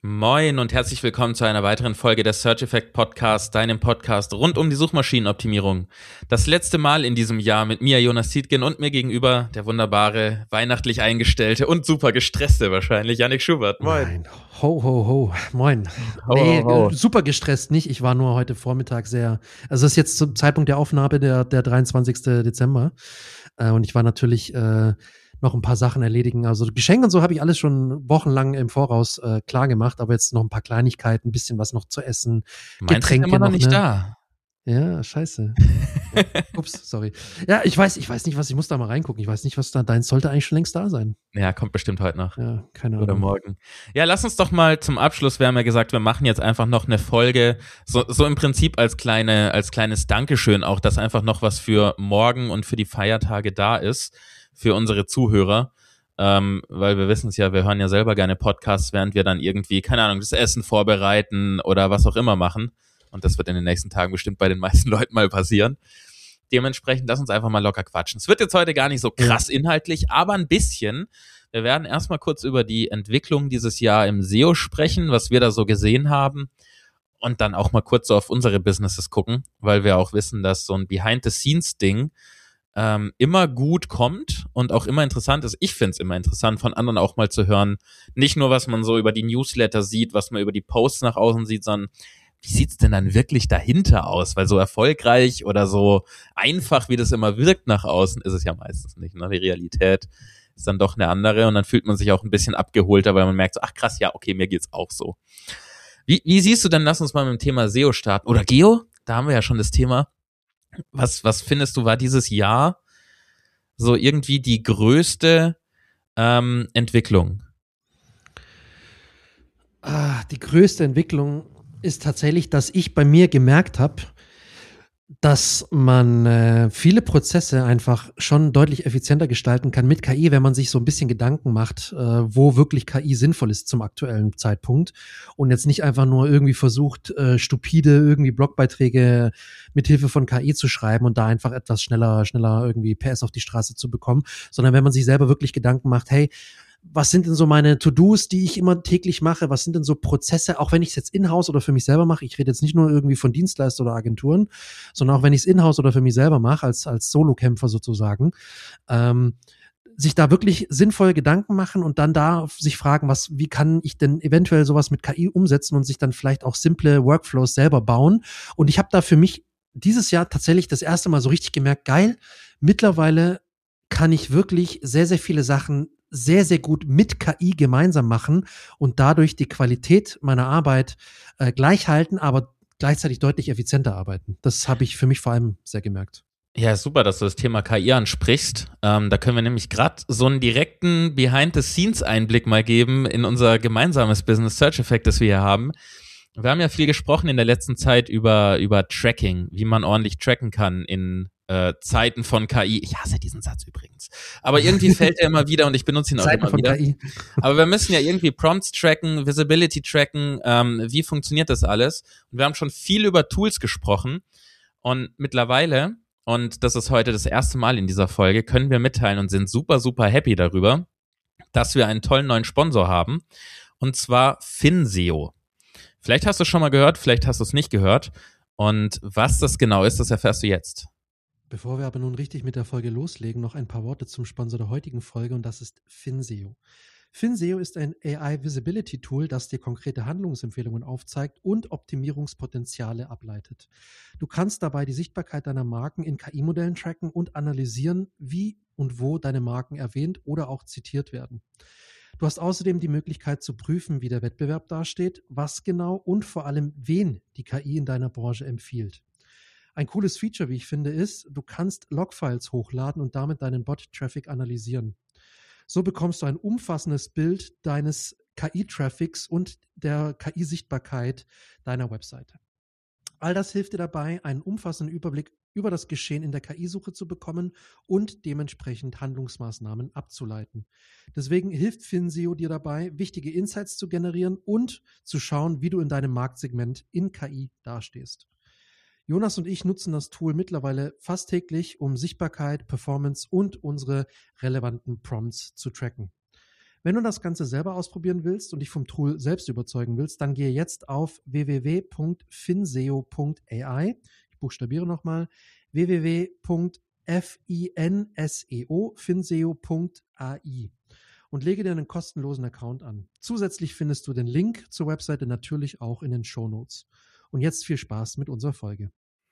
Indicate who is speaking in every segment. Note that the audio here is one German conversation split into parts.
Speaker 1: Moin und herzlich willkommen zu einer weiteren Folge des Search Effect Podcasts, deinem Podcast rund um die Suchmaschinenoptimierung. Das letzte Mal in diesem Jahr mit mir, Jonas Tietgen, und mir gegenüber der wunderbare, weihnachtlich eingestellte und super gestresste wahrscheinlich, Yannick Schubert.
Speaker 2: Moin. Nein, ho, ho, ho, moin. Super gestresst nicht. Ich war nur heute Vormittag also es ist jetzt zum Zeitpunkt der Aufnahme der 23. Dezember und ich war natürlich noch ein paar Sachen erledigen. Also Geschenke und so habe ich alles schon wochenlang im Voraus klar gemacht, aber jetzt noch ein paar Kleinigkeiten, ein bisschen was noch zu essen,
Speaker 1: Meinst
Speaker 2: Getränke
Speaker 1: du immer noch
Speaker 2: noch,
Speaker 1: nicht da?
Speaker 2: Ja, scheiße. Ups, sorry. Ja, ich weiß nicht, ich muss da mal reingucken. Ich weiß nicht, was da, deins sollte eigentlich schon längst da sein.
Speaker 1: Ja, kommt bestimmt heute noch.
Speaker 2: Ja, keine Ahnung.
Speaker 1: Oder morgen. Ja, lass uns doch mal zum Abschluss, wir haben ja gesagt, wir machen jetzt einfach noch eine Folge, so im Prinzip als kleines Dankeschön auch, dass einfach noch was für morgen und für die Feiertage da ist, für unsere Zuhörer. Weil wir wissen es ja, wir hören ja selber gerne Podcasts, während wir dann irgendwie, keine Ahnung, das Essen vorbereiten oder was auch immer machen. Und das wird in den nächsten Tagen bestimmt bei den meisten Leuten mal passieren. Dementsprechend, lass uns einfach mal locker quatschen. Es wird jetzt heute gar nicht so krass inhaltlich, aber ein bisschen. Wir werden erstmal kurz über die Entwicklung dieses Jahr im SEO sprechen, was wir da so gesehen haben. Und dann auch mal kurz so auf unsere Businesses gucken, weil wir auch wissen, dass so ein Behind-the-Scenes-Ding immer gut kommt und auch immer interessant ist. Ich finde es immer interessant, von anderen auch mal zu hören. Nicht nur, was man so über die Newsletter sieht, was man über die Posts nach außen sieht, sondern wie sieht's denn dann wirklich dahinter aus? Weil so erfolgreich oder so einfach, wie das immer wirkt nach außen, ist es ja meistens nicht. Ne? Die Realität ist dann doch eine andere und dann fühlt man sich auch ein bisschen abgeholter, weil man merkt so, ach krass, ja, okay, mir geht's auch so. Wie siehst du denn, lass uns mal mit dem Thema SEO starten. Oder Geo, da haben wir ja schon das Thema. Was findest du, war dieses Jahr so irgendwie die größte Entwicklung?
Speaker 2: Die größte Entwicklung ist tatsächlich, dass ich bei mir gemerkt habe, dass man viele Prozesse einfach schon deutlich effizienter gestalten kann mit KI, wenn man sich so ein bisschen Gedanken macht, wo wirklich KI sinnvoll ist zum aktuellen Zeitpunkt und jetzt nicht einfach nur irgendwie versucht, stupide irgendwie Blogbeiträge mit Hilfe von KI zu schreiben und da einfach etwas schneller irgendwie PS auf die Straße zu bekommen, sondern wenn man sich selber wirklich Gedanken macht, hey, was sind denn so meine To-Dos, die ich immer täglich mache? Was sind denn so Prozesse, auch wenn ich es jetzt in-house oder für mich selber mache? Ich rede jetzt nicht nur irgendwie von Dienstleister oder Agenturen, sondern auch wenn ich es in-house oder für mich selber mache, als Solokämpfer sozusagen, sich da wirklich sinnvoll Gedanken machen und dann da sich fragen, wie kann ich denn eventuell sowas mit KI umsetzen und sich dann vielleicht auch simple Workflows selber bauen. Und ich habe da für mich dieses Jahr tatsächlich das erste Mal so richtig gemerkt, geil, mittlerweile kann ich wirklich sehr, sehr viele Sachen sehr, sehr gut mit KI gemeinsam machen und dadurch die Qualität meiner Arbeit gleich halten, aber gleichzeitig deutlich effizienter arbeiten. Das habe ich für mich vor allem sehr gemerkt.
Speaker 1: Ja, super, dass du das Thema KI ansprichst. Da können wir nämlich gerade so einen direkten Behind-the-Scenes-Einblick mal geben in unser gemeinsames Business Search Effect, das wir hier haben. Wir haben ja viel gesprochen in der letzten Zeit über Tracking, wie man ordentlich tracken kann in Zeiten von KI. Ich hasse diesen Satz übrigens. Aber irgendwie fällt er immer wieder und ich benutze ihn auch
Speaker 2: Zeiten
Speaker 1: immer wieder.
Speaker 2: KI.
Speaker 1: Aber wir müssen ja irgendwie Prompts tracken, Visibility tracken, wie funktioniert das alles? Und wir haben schon viel über Tools gesprochen und mittlerweile, und das ist heute das erste Mal in dieser Folge, können wir mitteilen und sind super, super happy darüber, dass wir einen tollen neuen Sponsor haben und zwar FinSeo. Vielleicht hast du es schon mal gehört, vielleicht hast du es nicht gehört. Und was das genau ist, das erfährst du jetzt.
Speaker 2: Bevor wir aber nun richtig mit der Folge loslegen, noch ein paar Worte zum Sponsor der heutigen Folge und das ist FinSeo. FinSeo ist ein AI-Visibility-Tool, das dir konkrete Handlungsempfehlungen aufzeigt und Optimierungspotenziale ableitet. Du kannst dabei die Sichtbarkeit deiner Marken in KI-Modellen tracken und analysieren, wie und wo deine Marken erwähnt oder auch zitiert werden. Du hast außerdem die Möglichkeit zu prüfen, wie der Wettbewerb dasteht, was genau und vor allem wen die KI in deiner Branche empfiehlt. Ein cooles Feature, wie ich finde, ist, du kannst Logfiles hochladen und damit deinen Bot-Traffic analysieren. So bekommst du ein umfassendes Bild deines KI-Traffics und der KI-Sichtbarkeit deiner Webseite. All das hilft dir dabei, einen umfassenden Überblick über das Geschehen in der KI-Suche zu bekommen und dementsprechend Handlungsmaßnahmen abzuleiten. Deswegen hilft FinSeo dir dabei, wichtige Insights zu generieren und zu schauen, wie du in deinem Marktsegment in KI dastehst. Jonas und ich nutzen das Tool mittlerweile fast täglich, um Sichtbarkeit, Performance und unsere relevanten Prompts zu tracken. Wenn du das Ganze selber ausprobieren willst und dich vom Tool selbst überzeugen willst, dann gehe jetzt auf www.finseo.ai. Ich buchstabiere nochmal www.finseo.ai und lege dir einen kostenlosen Account an. Zusätzlich findest du den Link zur Webseite natürlich auch in den Shownotes. Und jetzt viel Spaß mit unserer Folge.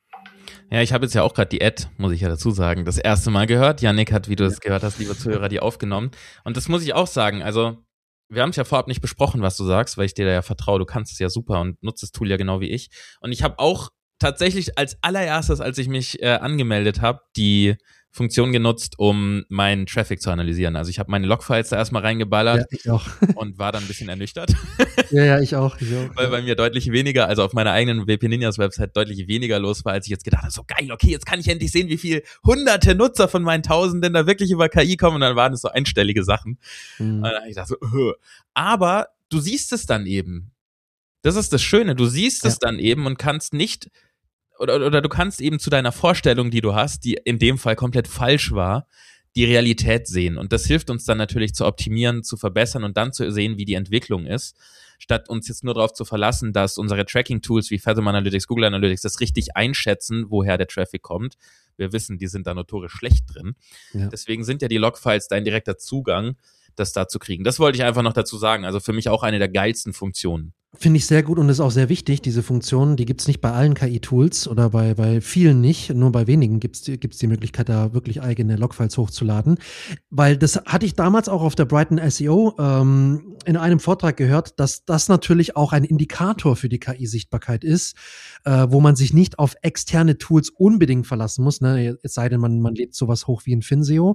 Speaker 1: Ja, ich habe jetzt ja auch gerade die Ad, muss ich ja dazu sagen, das erste Mal gehört. Yannick hat, wie du es gehört hast, liebe Zuhörer, die aufgenommen. Und das muss ich auch sagen, also wir haben es ja vorab nicht besprochen, was du sagst, weil ich dir da ja vertraue, du kannst es ja super und nutzt das Tool ja genau wie ich. Und ich habe auch tatsächlich als allererstes, als ich mich angemeldet habe, die Funktion genutzt, um meinen Traffic zu analysieren. Also ich habe meine Logfiles da erstmal reingeballert.
Speaker 2: Ja, ich auch.
Speaker 1: Und war dann ein bisschen ernüchtert.
Speaker 2: Ja, ich auch.
Speaker 1: Weil bei mir deutlich weniger, also auf meiner eigenen WP Ninjas Website deutlich weniger los war, als ich jetzt gedacht habe, so geil, okay, jetzt kann ich endlich sehen, wie viel hunderte Nutzer von meinen Tausenden da wirklich über KI kommen, und dann waren es so einstellige Sachen. Und dann habe ich gedacht so, aber du siehst es dann eben. Das ist das Schöne, du siehst es dann eben und kannst nicht, oder du kannst eben zu deiner Vorstellung, die du hast, die in dem Fall komplett falsch war, die Realität sehen. Und das hilft uns dann natürlich zu optimieren, zu verbessern und dann zu sehen, wie die Entwicklung ist, statt uns jetzt nur darauf zu verlassen, dass unsere Tracking-Tools wie Fathom Analytics, Google Analytics das richtig einschätzen, woher der Traffic kommt. Wir wissen, die sind da notorisch schlecht drin. Ja. Deswegen sind ja die Logfiles dein direkter Zugang, das da zu kriegen. Das wollte ich einfach noch dazu sagen. Also für mich auch eine der geilsten Funktionen.
Speaker 2: Finde ich sehr gut und ist auch sehr wichtig, diese Funktion. Die gibt's nicht bei allen KI-Tools oder bei vielen nicht. Nur bei wenigen gibt's die Möglichkeit, da wirklich eigene Logfiles hochzuladen. Weil das hatte ich damals auch auf der Brighton SEO in einem Vortrag gehört, dass das natürlich auch ein Indikator für die KI-Sichtbarkeit ist, wo man sich nicht auf externe Tools unbedingt verlassen muss, ne? Es sei denn, man lädt sowas hoch wie in Finseo,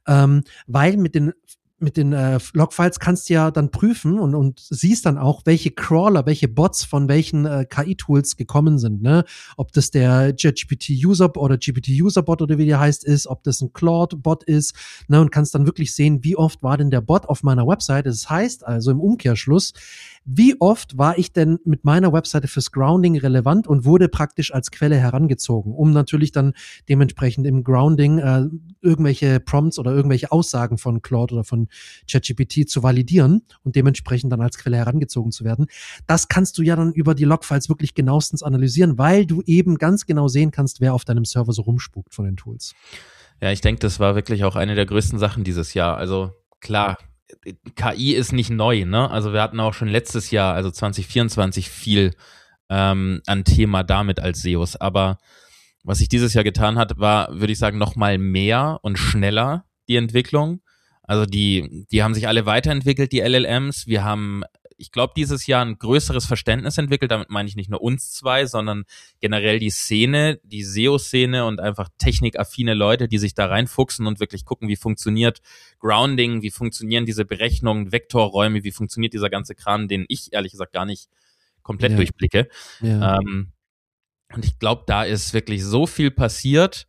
Speaker 2: weil mit den Logfiles kannst du ja dann prüfen und siehst dann auch, welche Crawler, welche Bots von welchen KI-Tools gekommen sind, ne? Ob das der ChatGPT-User oder GPT-User-Bot oder wie der heißt ist, ob das ein Claude-Bot ist, ne? Und kannst dann wirklich sehen, wie oft war denn der Bot auf meiner Webseite. Das heißt also im Umkehrschluss, wie oft war ich denn mit meiner Webseite fürs Grounding relevant und wurde praktisch als Quelle herangezogen, um natürlich dann dementsprechend im Grounding irgendwelche Prompts oder irgendwelche Aussagen von Claude oder von ChatGPT zu validieren und dementsprechend dann als Quelle herangezogen zu werden. Das kannst du ja dann über die Logfiles wirklich genauestens analysieren, weil du eben ganz genau sehen kannst, wer auf deinem Server so rumspukt von den Tools.
Speaker 1: Ja, ich denke, das war wirklich auch eine der größten Sachen dieses Jahr. Also klar, KI ist nicht neu, ne? Also wir hatten auch schon letztes Jahr, also 2024, viel an Thema damit als SEOs. Aber was sich dieses Jahr getan hat, war, würde ich sagen, noch mal mehr und schneller die Entwicklung. Also die haben sich alle weiterentwickelt, die LLMs. Wir haben, ich glaube, dieses Jahr ein größeres Verständnis entwickelt. Damit meine ich nicht nur uns zwei, sondern generell die Szene, die SEO-Szene und einfach technikaffine Leute, die sich da reinfuchsen und wirklich gucken, wie funktioniert Grounding, wie funktionieren diese Berechnungen, Vektorräume, wie funktioniert dieser ganze Kram, den ich ehrlich gesagt gar nicht komplett durchblicke. Ja. Und ich glaube, da ist wirklich so viel passiert.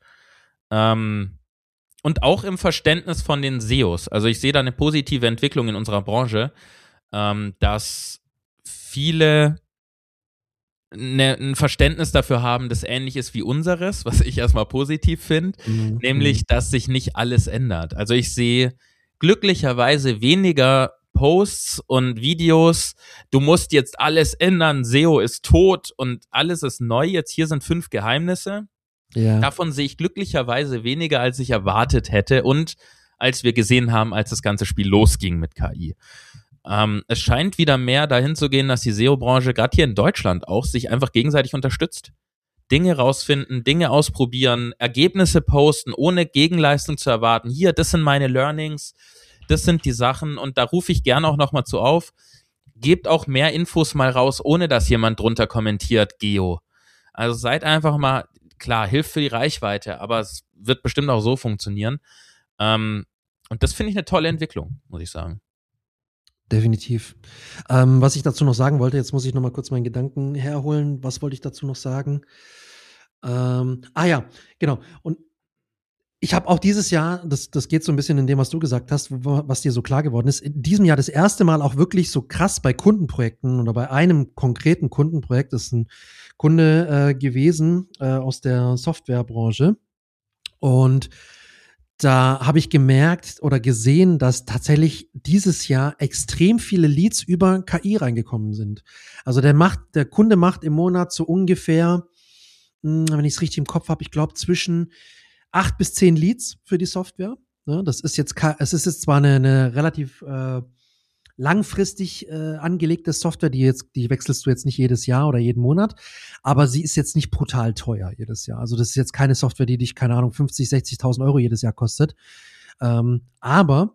Speaker 1: Und auch im Verständnis von den SEOs. Also ich sehe da eine positive Entwicklung in unserer Branche, dass viele ein Verständnis dafür haben, das ähnlich ist wie unseres, was ich erstmal positiv finde, nämlich, dass sich nicht alles ändert. Also ich sehe glücklicherweise weniger Posts und Videos, du musst jetzt alles ändern, SEO ist tot und alles ist neu, jetzt hier sind 5 Geheimnisse. Ja. Davon sehe ich glücklicherweise weniger, als ich erwartet hätte und als wir gesehen haben, als das ganze Spiel losging mit KI. Es scheint wieder mehr dahin zu gehen, dass die SEO-Branche, gerade hier in Deutschland auch, sich einfach gegenseitig unterstützt. Dinge rausfinden, Dinge ausprobieren, Ergebnisse posten, ohne Gegenleistung zu erwarten. Hier, das sind meine Learnings, das sind die Sachen und da rufe ich gerne auch nochmal zu auf. Gebt auch mehr Infos mal raus, ohne dass jemand drunter kommentiert, Geo. Also seid einfach mal, klar, hilft für die Reichweite, aber es wird bestimmt auch so funktionieren. Und das finde ich eine tolle Entwicklung, muss ich sagen.
Speaker 2: Definitiv. Was ich dazu noch sagen wollte, jetzt muss ich noch mal kurz meinen Gedanken herholen. Was wollte ich dazu noch sagen? Ja, genau. Und ich habe auch dieses Jahr, das geht so ein bisschen in dem, was du gesagt hast, was dir so klar geworden ist, in diesem Jahr das erste Mal auch wirklich so krass bei Kundenprojekten oder bei einem konkreten Kundenprojekt, das ist ein Kunde gewesen aus der Softwarebranche. Und da habe ich gemerkt oder gesehen, dass tatsächlich dieses Jahr extrem viele Leads über KI reingekommen sind. Also der Kunde macht im Monat so ungefähr, wenn ich es richtig im Kopf habe, ich glaube zwischen 8 bis 10 Leads für die Software. Ne, es ist jetzt zwar eine relativ langfristig angelegte Software, die wechselst du jetzt nicht jedes Jahr oder jeden Monat, aber sie ist jetzt nicht brutal teuer jedes Jahr. Also das ist jetzt keine Software, die dich, keine Ahnung, 50, 60.000 Euro jedes Jahr kostet. Aber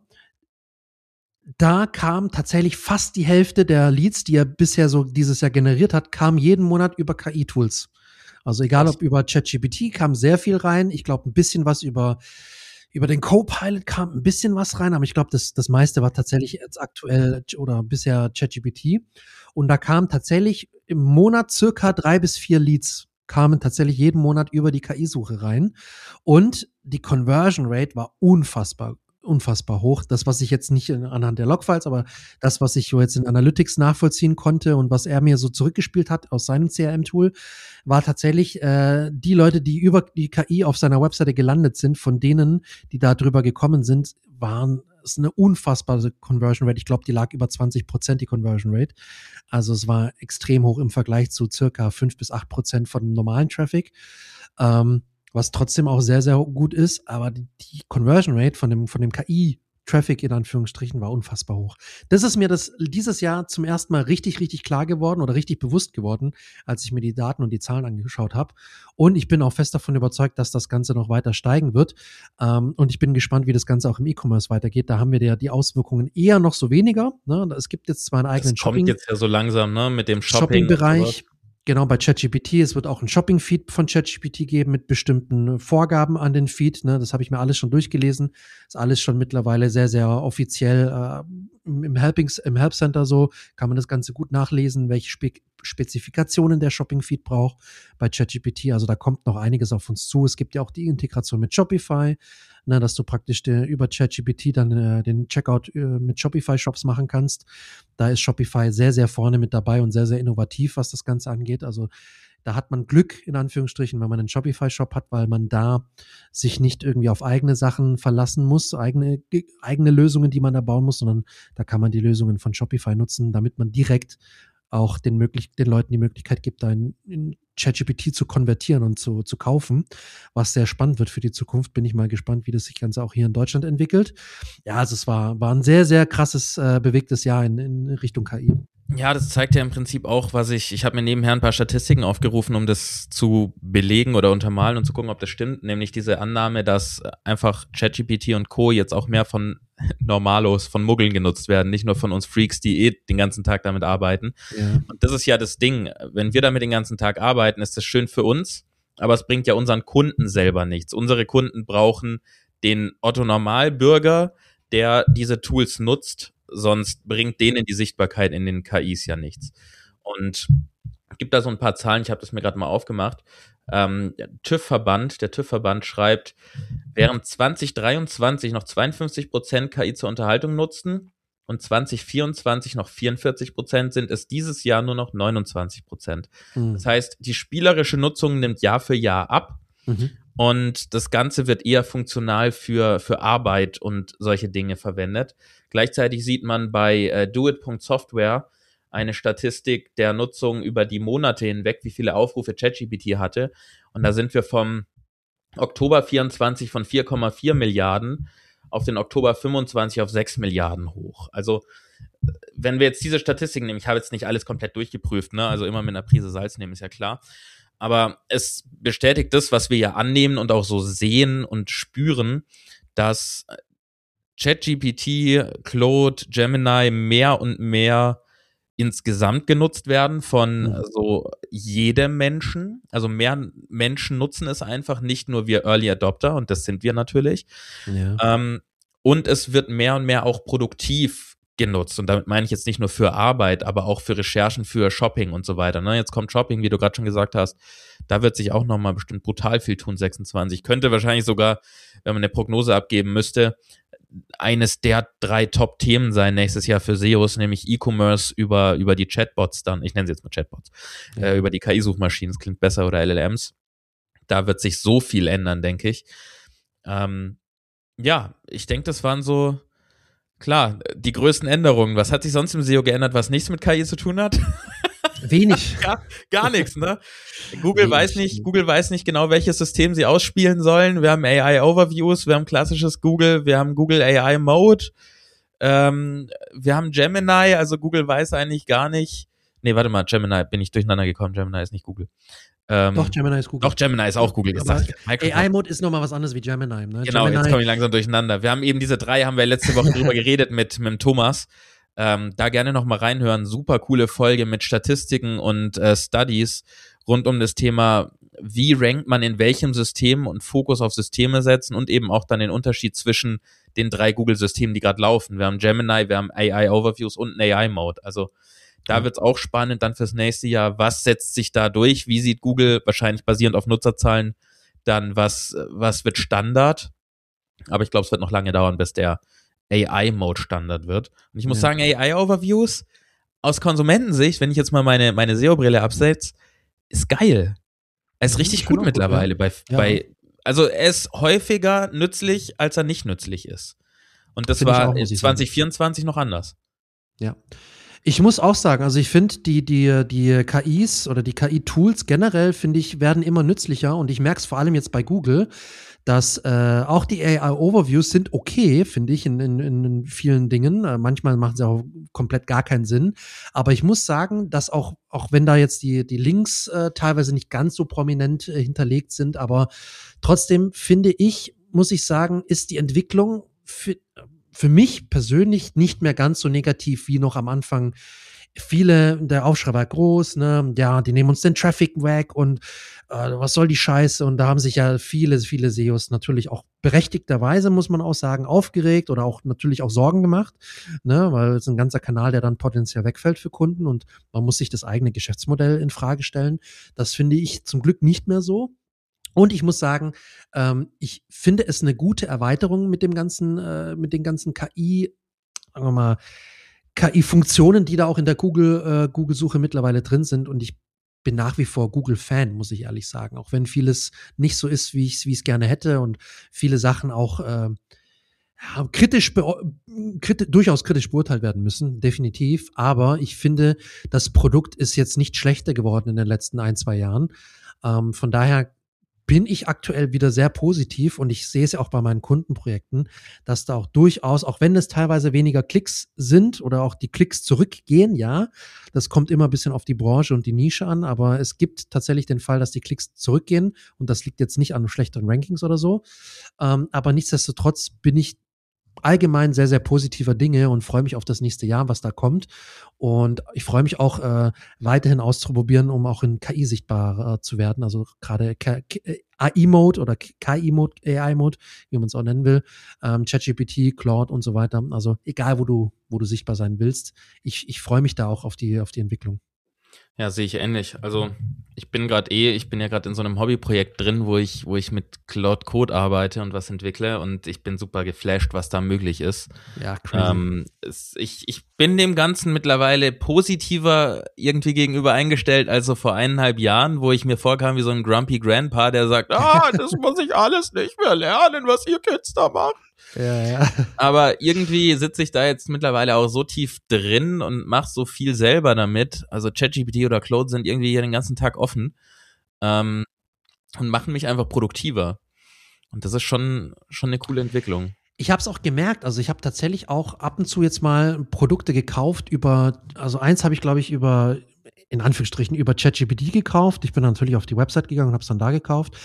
Speaker 2: da kam tatsächlich fast die Hälfte der Leads, die er bisher so dieses Jahr generiert hat, kam jeden Monat über KI-Tools. Also egal ob über ChatGPT kam sehr viel rein. Ich glaube, ein bisschen was über den Copilot kam ein bisschen was rein, aber ich glaube, das meiste war tatsächlich jetzt aktuell oder bisher ChatGPT. Und da kamen tatsächlich im Monat circa 3 bis 4 Leads kamen tatsächlich jeden Monat über die KI-Suche rein. Und die Conversion Rate war unfassbar hoch. Das, was ich jetzt nicht anhand der Logfiles, aber das, was ich so jetzt in Analytics nachvollziehen konnte und was er mir so zurückgespielt hat aus seinem CRM-Tool, war tatsächlich die Leute, die über die KI auf seiner Webseite gelandet sind, von denen, die da drüber gekommen sind, ist eine unfassbare Conversion Rate. Ich glaube, die lag über 20%, die Conversion Rate. Also es war extrem hoch im Vergleich zu circa 5 bis 8% von dem normalen Traffic. Was trotzdem auch sehr, sehr gut ist, aber die Conversion Rate von dem KI-Traffic in Anführungsstrichen war unfassbar hoch. Das ist mir dieses Jahr zum ersten Mal richtig, richtig klar geworden oder richtig bewusst geworden, als ich mir die Daten und die Zahlen angeschaut habe. Und ich bin auch fest davon überzeugt, dass das Ganze noch weiter steigen wird. Und ich bin gespannt, wie das Ganze auch im E-Commerce weitergeht. Da haben wir ja die Auswirkungen eher noch so weniger. Ne? Es gibt jetzt zwar einen eigenen
Speaker 1: Shopping. Das kommt jetzt ja so langsam, ne, mit dem
Speaker 2: Shopping-Bereich. Genau, bei ChatGPT. Es wird auch ein Shopping-Feed von ChatGPT geben mit bestimmten Vorgaben an den Feed. Ne? Das habe ich mir alles schon durchgelesen. Ist alles schon mittlerweile sehr, sehr offiziell im Help Center so. Kann man das Ganze gut nachlesen, welche Spezifikationen der Shopping-Feed braucht bei ChatGPT. Also da kommt noch einiges auf uns zu. Es gibt ja auch die Integration mit Shopify, ne, dass du praktisch über ChatGPT dann den Checkout mit Shopify-Shops machen kannst. Da ist Shopify sehr, sehr vorne mit dabei und sehr, sehr innovativ, was das Ganze angeht. Also da hat man Glück, in Anführungsstrichen, wenn man einen Shopify-Shop hat, weil man da sich nicht irgendwie auf eigene Sachen verlassen muss, eigene Lösungen, die man da bauen muss, sondern da kann man die Lösungen von Shopify nutzen, damit man direkt auch den Leuten die Möglichkeit gibt, da in ChatGPT zu konvertieren und zu kaufen, was sehr spannend wird für die Zukunft. Bin ich mal gespannt, wie das sich Ganze auch hier in Deutschland entwickelt. Ja, also es war ein sehr, sehr krasses, bewegtes Jahr in Richtung KI.
Speaker 1: Ja, das zeigt ja im Prinzip auch, ich habe mir nebenher ein paar Statistiken aufgerufen, um das zu belegen oder untermalen und zu gucken, ob das stimmt, nämlich diese Annahme, dass einfach ChatGPT und Co. jetzt auch mehr von Normalos, von Muggeln genutzt werden, nicht nur von uns Freaks, die den ganzen Tag damit arbeiten. Ja. Und das ist ja das Ding, wenn wir damit den ganzen Tag arbeiten, ist das schön für uns, aber es bringt ja unseren Kunden selber nichts. Unsere Kunden brauchen den Otto-Normalbürger, der diese Tools nutzt, sonst bringt denen die Sichtbarkeit in den KIs ja nichts. Und es gibt da so ein paar Zahlen, ich habe das mir gerade mal aufgemacht. Der TÜV-Verband schreibt, während 2023 noch 52% KI zur Unterhaltung nutzten und 2024 noch 44% sind es dieses Jahr nur noch 29%. Das heißt, die spielerische Nutzung nimmt Jahr für Jahr ab. Und das Ganze wird eher funktional für Arbeit und solche Dinge verwendet. Gleichzeitig sieht man bei doit.software eine Statistik der Nutzung über die Monate hinweg, wie viele Aufrufe ChatGPT hatte. Und da sind wir vom Oktober 24 von 4,4 Milliarden auf den Oktober 25 auf 6 Milliarden hoch. Also wenn wir jetzt diese Statistiken nehmen, ich habe jetzt nicht alles komplett durchgeprüft, ne? Also immer mit einer Prise Salz nehmen, ist ja klar. Aber es bestätigt das, was wir ja annehmen und auch so sehen und spüren, dass ChatGPT, Claude, Gemini mehr und mehr insgesamt genutzt werden von so jedem Menschen. Also mehr Menschen nutzen es einfach, nicht nur wir Early Adopter, und das sind wir natürlich. Ja. Und es wird mehr und mehr auch produktiv genutzt. Und damit meine ich jetzt nicht nur für Arbeit, aber auch für Recherchen, für Shopping und so weiter. Ne? Jetzt kommt Shopping, wie du gerade schon gesagt hast. Da wird sich auch nochmal bestimmt brutal viel tun, 26. Könnte wahrscheinlich sogar, wenn man eine Prognose abgeben müsste, eines der 3 Top-Themen sein nächstes Jahr für SEOs, nämlich E-Commerce über die Chatbots dann, ich nenne sie jetzt mal Chatbots, über die KI-Suchmaschinen, das klingt besser, oder LLMs. Da wird sich so viel ändern, denke ich. Ja, ich denke, das waren so, klar, die größten Änderungen. Was hat sich sonst im SEO geändert, was nichts mit KI zu tun hat?
Speaker 2: Wenig.
Speaker 1: Gar nichts, ne?
Speaker 2: Wenig.
Speaker 1: Google weiß nicht genau, welches System sie ausspielen sollen. Wir haben AI-Overviews, wir haben klassisches Google, wir haben Google AI-Mode, wir haben Gemini, also Google weiß eigentlich gar nicht. Nee, warte mal, Gemini, bin ich durcheinander gekommen. Gemini ist nicht Google.
Speaker 2: Doch, Gemini ist Google.
Speaker 1: Doch, Gemini ist auch Google.
Speaker 2: Aber AI-Mode ist nochmal was anderes wie Gemini. Ne?
Speaker 1: Genau,
Speaker 2: Gemini,
Speaker 1: jetzt komme ich langsam durcheinander. Wir haben eben diese 3, haben wir letzte Woche drüber geredet mit dem Thomas. Da gerne noch mal reinhören. Super coole Folge mit Statistiken und Studies rund um das Thema, wie rankt man in welchem System und Fokus auf Systeme setzen und eben auch dann den Unterschied zwischen den 3 Google-Systemen, die gerade laufen. Wir haben Gemini, wir haben AI-Overviews und einen AI-Mode. Also da wird's auch spannend dann fürs nächste Jahr. Was setzt sich da durch? Wie sieht Google, wahrscheinlich basierend auf Nutzerzahlen, dann was wird Standard? Aber ich glaube, es wird noch lange dauern, bis der AI-Mode Standard wird. Und ich muss sagen, AI-Overviews aus Konsumentensicht, wenn ich jetzt mal meine SEO-Brille absetze, ist geil. Er ist richtig gut mittlerweile. Also er ist häufiger nützlich, als er nicht nützlich ist. Und das war 2024 noch anders.
Speaker 2: Ja. Ich muss auch sagen, also ich finde, die KIs oder die KI-Tools generell, finde ich, werden immer nützlicher und ich merke es vor allem jetzt bei Google, dass auch die AI-Overviews sind okay, finde ich, in vielen Dingen. Manchmal machen sie auch komplett gar keinen Sinn. Aber ich muss sagen, dass auch wenn da jetzt die Links teilweise nicht ganz so prominent hinterlegt sind, aber trotzdem finde ich, muss ich sagen, ist die Entwicklung für mich persönlich nicht mehr ganz so negativ wie noch am Anfang. Der Aufschrei war groß, ne, ja, die nehmen uns den Traffic weg und was soll die Scheiße? Und da haben sich ja viele SEOs natürlich auch berechtigterweise, muss man auch sagen, aufgeregt oder auch natürlich auch Sorgen gemacht, ne, weil es ein ganzer Kanal, der dann potenziell wegfällt für Kunden und man muss sich das eigene Geschäftsmodell in Frage stellen. Das finde ich zum Glück nicht mehr so. Und ich muss sagen, ich finde es eine gute Erweiterung mit den ganzen KI, sagen wir mal, KI-Funktionen, die da auch in der Google-Suche mittlerweile drin sind. Und ich bin nach wie vor Google-Fan, muss ich ehrlich sagen. Auch wenn vieles nicht so ist, wie ich es gerne hätte und viele Sachen auch durchaus kritisch beurteilt werden müssen, definitiv. Aber ich finde, das Produkt ist jetzt nicht schlechter geworden in den letzten 1-2 Jahren. Von daher bin ich aktuell wieder sehr positiv und ich sehe es ja auch bei meinen Kundenprojekten, dass da auch durchaus, auch wenn es teilweise weniger Klicks sind oder auch die Klicks zurückgehen, ja, das kommt immer ein bisschen auf die Branche und die Nische an, aber es gibt tatsächlich den Fall, dass die Klicks zurückgehen und das liegt jetzt nicht an schlechteren Rankings oder so, aber nichtsdestotrotz bin ich allgemein sehr, sehr positiver Dinge und freue mich auf das nächste Jahr, was da kommt. Und ich freue mich auch weiterhin auszuprobieren, um auch in KI sichtbar zu werden. Also gerade AI-Mode oder KI-Mode, AI-Mode, wie man es auch nennen will, ChatGPT, Claude und so weiter. Also egal, wo du sichtbar sein willst. Ich freue mich da auch auf die Entwicklung.
Speaker 1: Ja, sehe ich ähnlich. Also ich bin ja gerade in so einem Hobbyprojekt drin, wo ich mit Claude Code arbeite und was entwickle und ich bin super geflasht, was da möglich ist.
Speaker 2: Ja, crazy.
Speaker 1: Ich bin dem Ganzen mittlerweile positiver irgendwie gegenüber eingestellt als so vor 1,5 Jahren, wo ich mir vorkam wie so ein Grumpy Grandpa, der sagt, das muss ich alles nicht mehr lernen, was ihr Kids da macht.
Speaker 2: Ja.
Speaker 1: Aber irgendwie sitze ich da jetzt mittlerweile auch so tief drin und mache so viel selber damit. Also ChatGPT oder Claude sind irgendwie hier den ganzen Tag offen und machen mich einfach produktiver. Und das ist schon eine coole Entwicklung.
Speaker 2: Ich habe es auch gemerkt, also ich habe tatsächlich auch ab und zu jetzt mal Produkte gekauft also eins habe ich, glaube ich, in Anführungsstrichen über ChatGPT gekauft. Ich bin dann natürlich auf die Website gegangen und habe es dann da gekauft.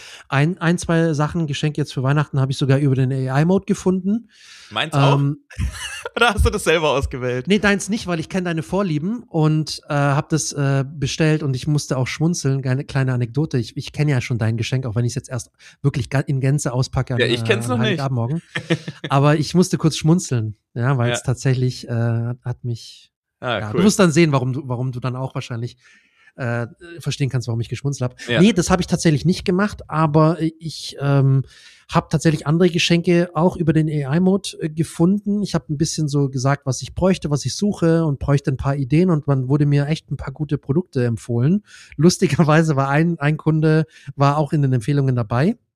Speaker 2: 2 Sachen, Geschenke jetzt für Weihnachten, habe ich sogar über den AI-Mode gefunden.
Speaker 1: Meins auch? Oder hast du das selber ausgewählt?
Speaker 2: Nee, deins nicht, weil ich kenne deine Vorlieben und habe das bestellt und ich musste auch schmunzeln. Eine kleine Anekdote. Ich kenne ja schon dein Geschenk, auch wenn ich es jetzt erst wirklich in Gänze auspacke.
Speaker 1: Ja, ich kenn's noch nicht.
Speaker 2: Morgen. Aber ich musste kurz schmunzeln, ja, weil es tatsächlich hat mich. Cool. Du wirst dann sehen, warum du dann auch wahrscheinlich verstehen kannst, warum ich geschmunzelt habe. Ja. Nee, das habe ich tatsächlich nicht gemacht, aber ich habe tatsächlich andere Geschenke auch über den AI-Mode gefunden. Ich habe ein bisschen so gesagt, was ich bräuchte, was ich suche und bräuchte ein paar Ideen und man wurde mir echt ein paar gute Produkte empfohlen. Lustigerweise war ein Kunde war auch in den Empfehlungen dabei.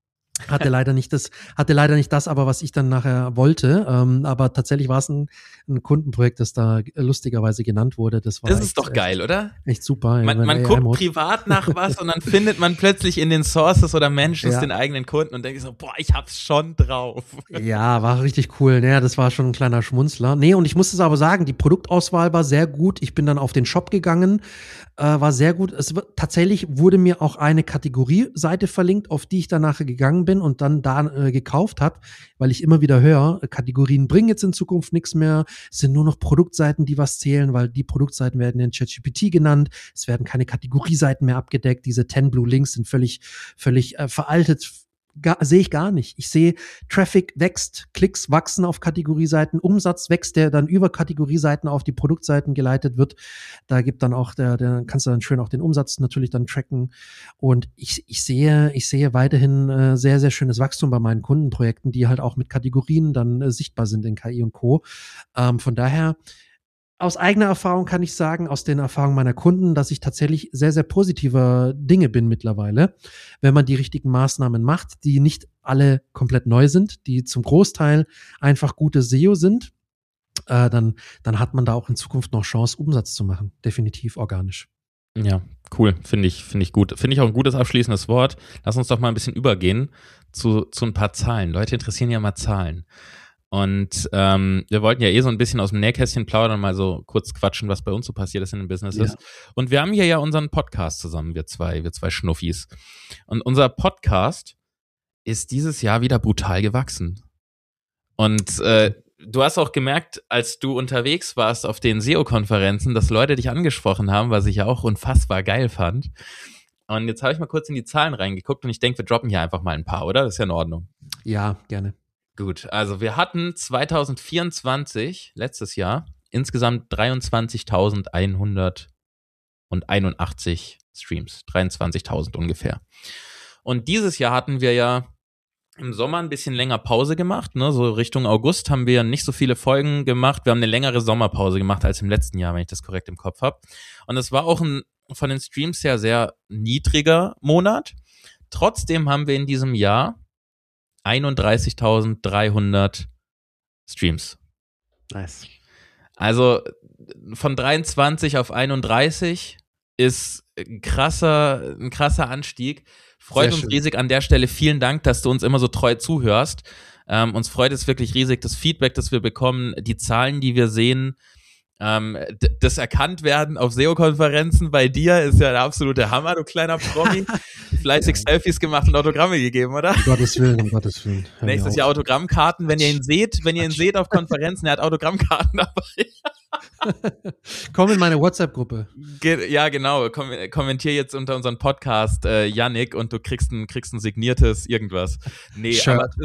Speaker 2: Hatte leider nicht das, aber was ich dann nachher wollte. Aber tatsächlich war es ein Kundenprojekt, das da lustigerweise genannt wurde. Das
Speaker 1: ist echt, doch geil, oder?
Speaker 2: Echt super.
Speaker 1: Man guckt privat nach was und dann findet man plötzlich in den Sources oder Mentions den eigenen Kunden und denkt so, boah, ich hab's schon drauf.
Speaker 2: Ja, war richtig cool. Naja, das war schon ein kleiner Schmunzler. Nee, und ich muss es aber sagen, die Produktauswahl war sehr gut. Ich bin dann auf den Shop gegangen, war sehr gut. Tatsächlich wurde mir auch eine Kategorieseite verlinkt, auf die ich dann nachher gegangen bin und dann da gekauft habe, weil ich immer wieder höre, Kategorien bringen jetzt in Zukunft nichts mehr. Es sind nur noch Produktseiten, die was zählen, weil die Produktseiten werden in ChatGPT genannt. Es werden keine Kategorieseiten mehr abgedeckt. Diese 10 Blue Links sind völlig veraltet. Sehe ich gar nicht. Ich sehe, Traffic wächst, Klicks wachsen auf Kategorieseiten, Umsatz wächst, der dann über Kategorieseiten auf die Produktseiten geleitet wird. Da gibt dann auch, der kannst du dann schön auch den Umsatz natürlich dann tracken. Und ich sehe weiterhin sehr, sehr schönes Wachstum bei meinen Kundenprojekten, die halt auch mit Kategorien dann sichtbar sind in KI und Co. Von daher, aus eigener Erfahrung kann ich sagen, aus den Erfahrungen meiner Kunden, dass ich tatsächlich sehr, sehr positiver Dinge bin mittlerweile, wenn man die richtigen Maßnahmen macht, die nicht alle komplett neu sind, die zum Großteil einfach gute SEO sind, dann hat man da auch in Zukunft noch Chance, Umsatz zu machen. Definitiv organisch.
Speaker 1: Ja, cool. Finde ich gut. Finde ich auch ein gutes abschließendes Wort. Lass uns doch mal ein bisschen übergehen zu ein paar Zahlen. Leute interessieren ja mal Zahlen. Und wir wollten ja so ein bisschen aus dem Nähkästchen plaudern, mal so kurz quatschen, was bei uns so passiert ist in den Businesses. Und wir haben hier ja unseren Podcast zusammen, wir zwei Schnuffis. Und unser Podcast ist dieses Jahr wieder brutal gewachsen. Und du hast auch gemerkt, als du unterwegs warst auf den SEO-Konferenzen, dass Leute dich angesprochen haben, was ich ja auch unfassbar geil fand. Und jetzt habe ich mal kurz in die Zahlen reingeguckt und ich denke, wir droppen hier einfach mal ein paar, oder? Das ist ja in Ordnung.
Speaker 2: Ja, gerne.
Speaker 1: Gut, also wir hatten 2024, letztes Jahr, insgesamt 23.181 Streams. 23.000 ungefähr. Und dieses Jahr hatten wir ja im Sommer ein bisschen länger Pause gemacht, ne? So Richtung August haben wir nicht so viele Folgen gemacht. Wir haben eine längere Sommerpause gemacht als im letzten Jahr, wenn ich das korrekt im Kopf habe. Und es war auch von den Streams her sehr niedriger Monat. Trotzdem haben wir in diesem Jahr 31.300 Streams.
Speaker 2: Nice.
Speaker 1: Also von 23 auf 31 ist ein krasser Anstieg. Freut uns riesig an der Stelle. Vielen Dank, dass du uns immer so treu zuhörst. Uns freut es wirklich riesig, das Feedback, das wir bekommen, die Zahlen, die wir sehen. Das Erkanntwerden auf SEO-Konferenzen bei dir ist ja der absolute Hammer, du kleiner Promi. Fleißig Selfies gemacht und Autogramme gegeben, oder?
Speaker 2: Um Gottes Willen.
Speaker 1: Nächstes Jahr Autogrammkarten, wenn ihr ihn seht auf Konferenzen, er hat Autogrammkarten dabei.
Speaker 2: Komm in meine WhatsApp-Gruppe.
Speaker 1: Ja, genau. Kommentier jetzt unter unseren Podcast, Yannick, und du kriegst ein signiertes irgendwas. Nee, sure. Aber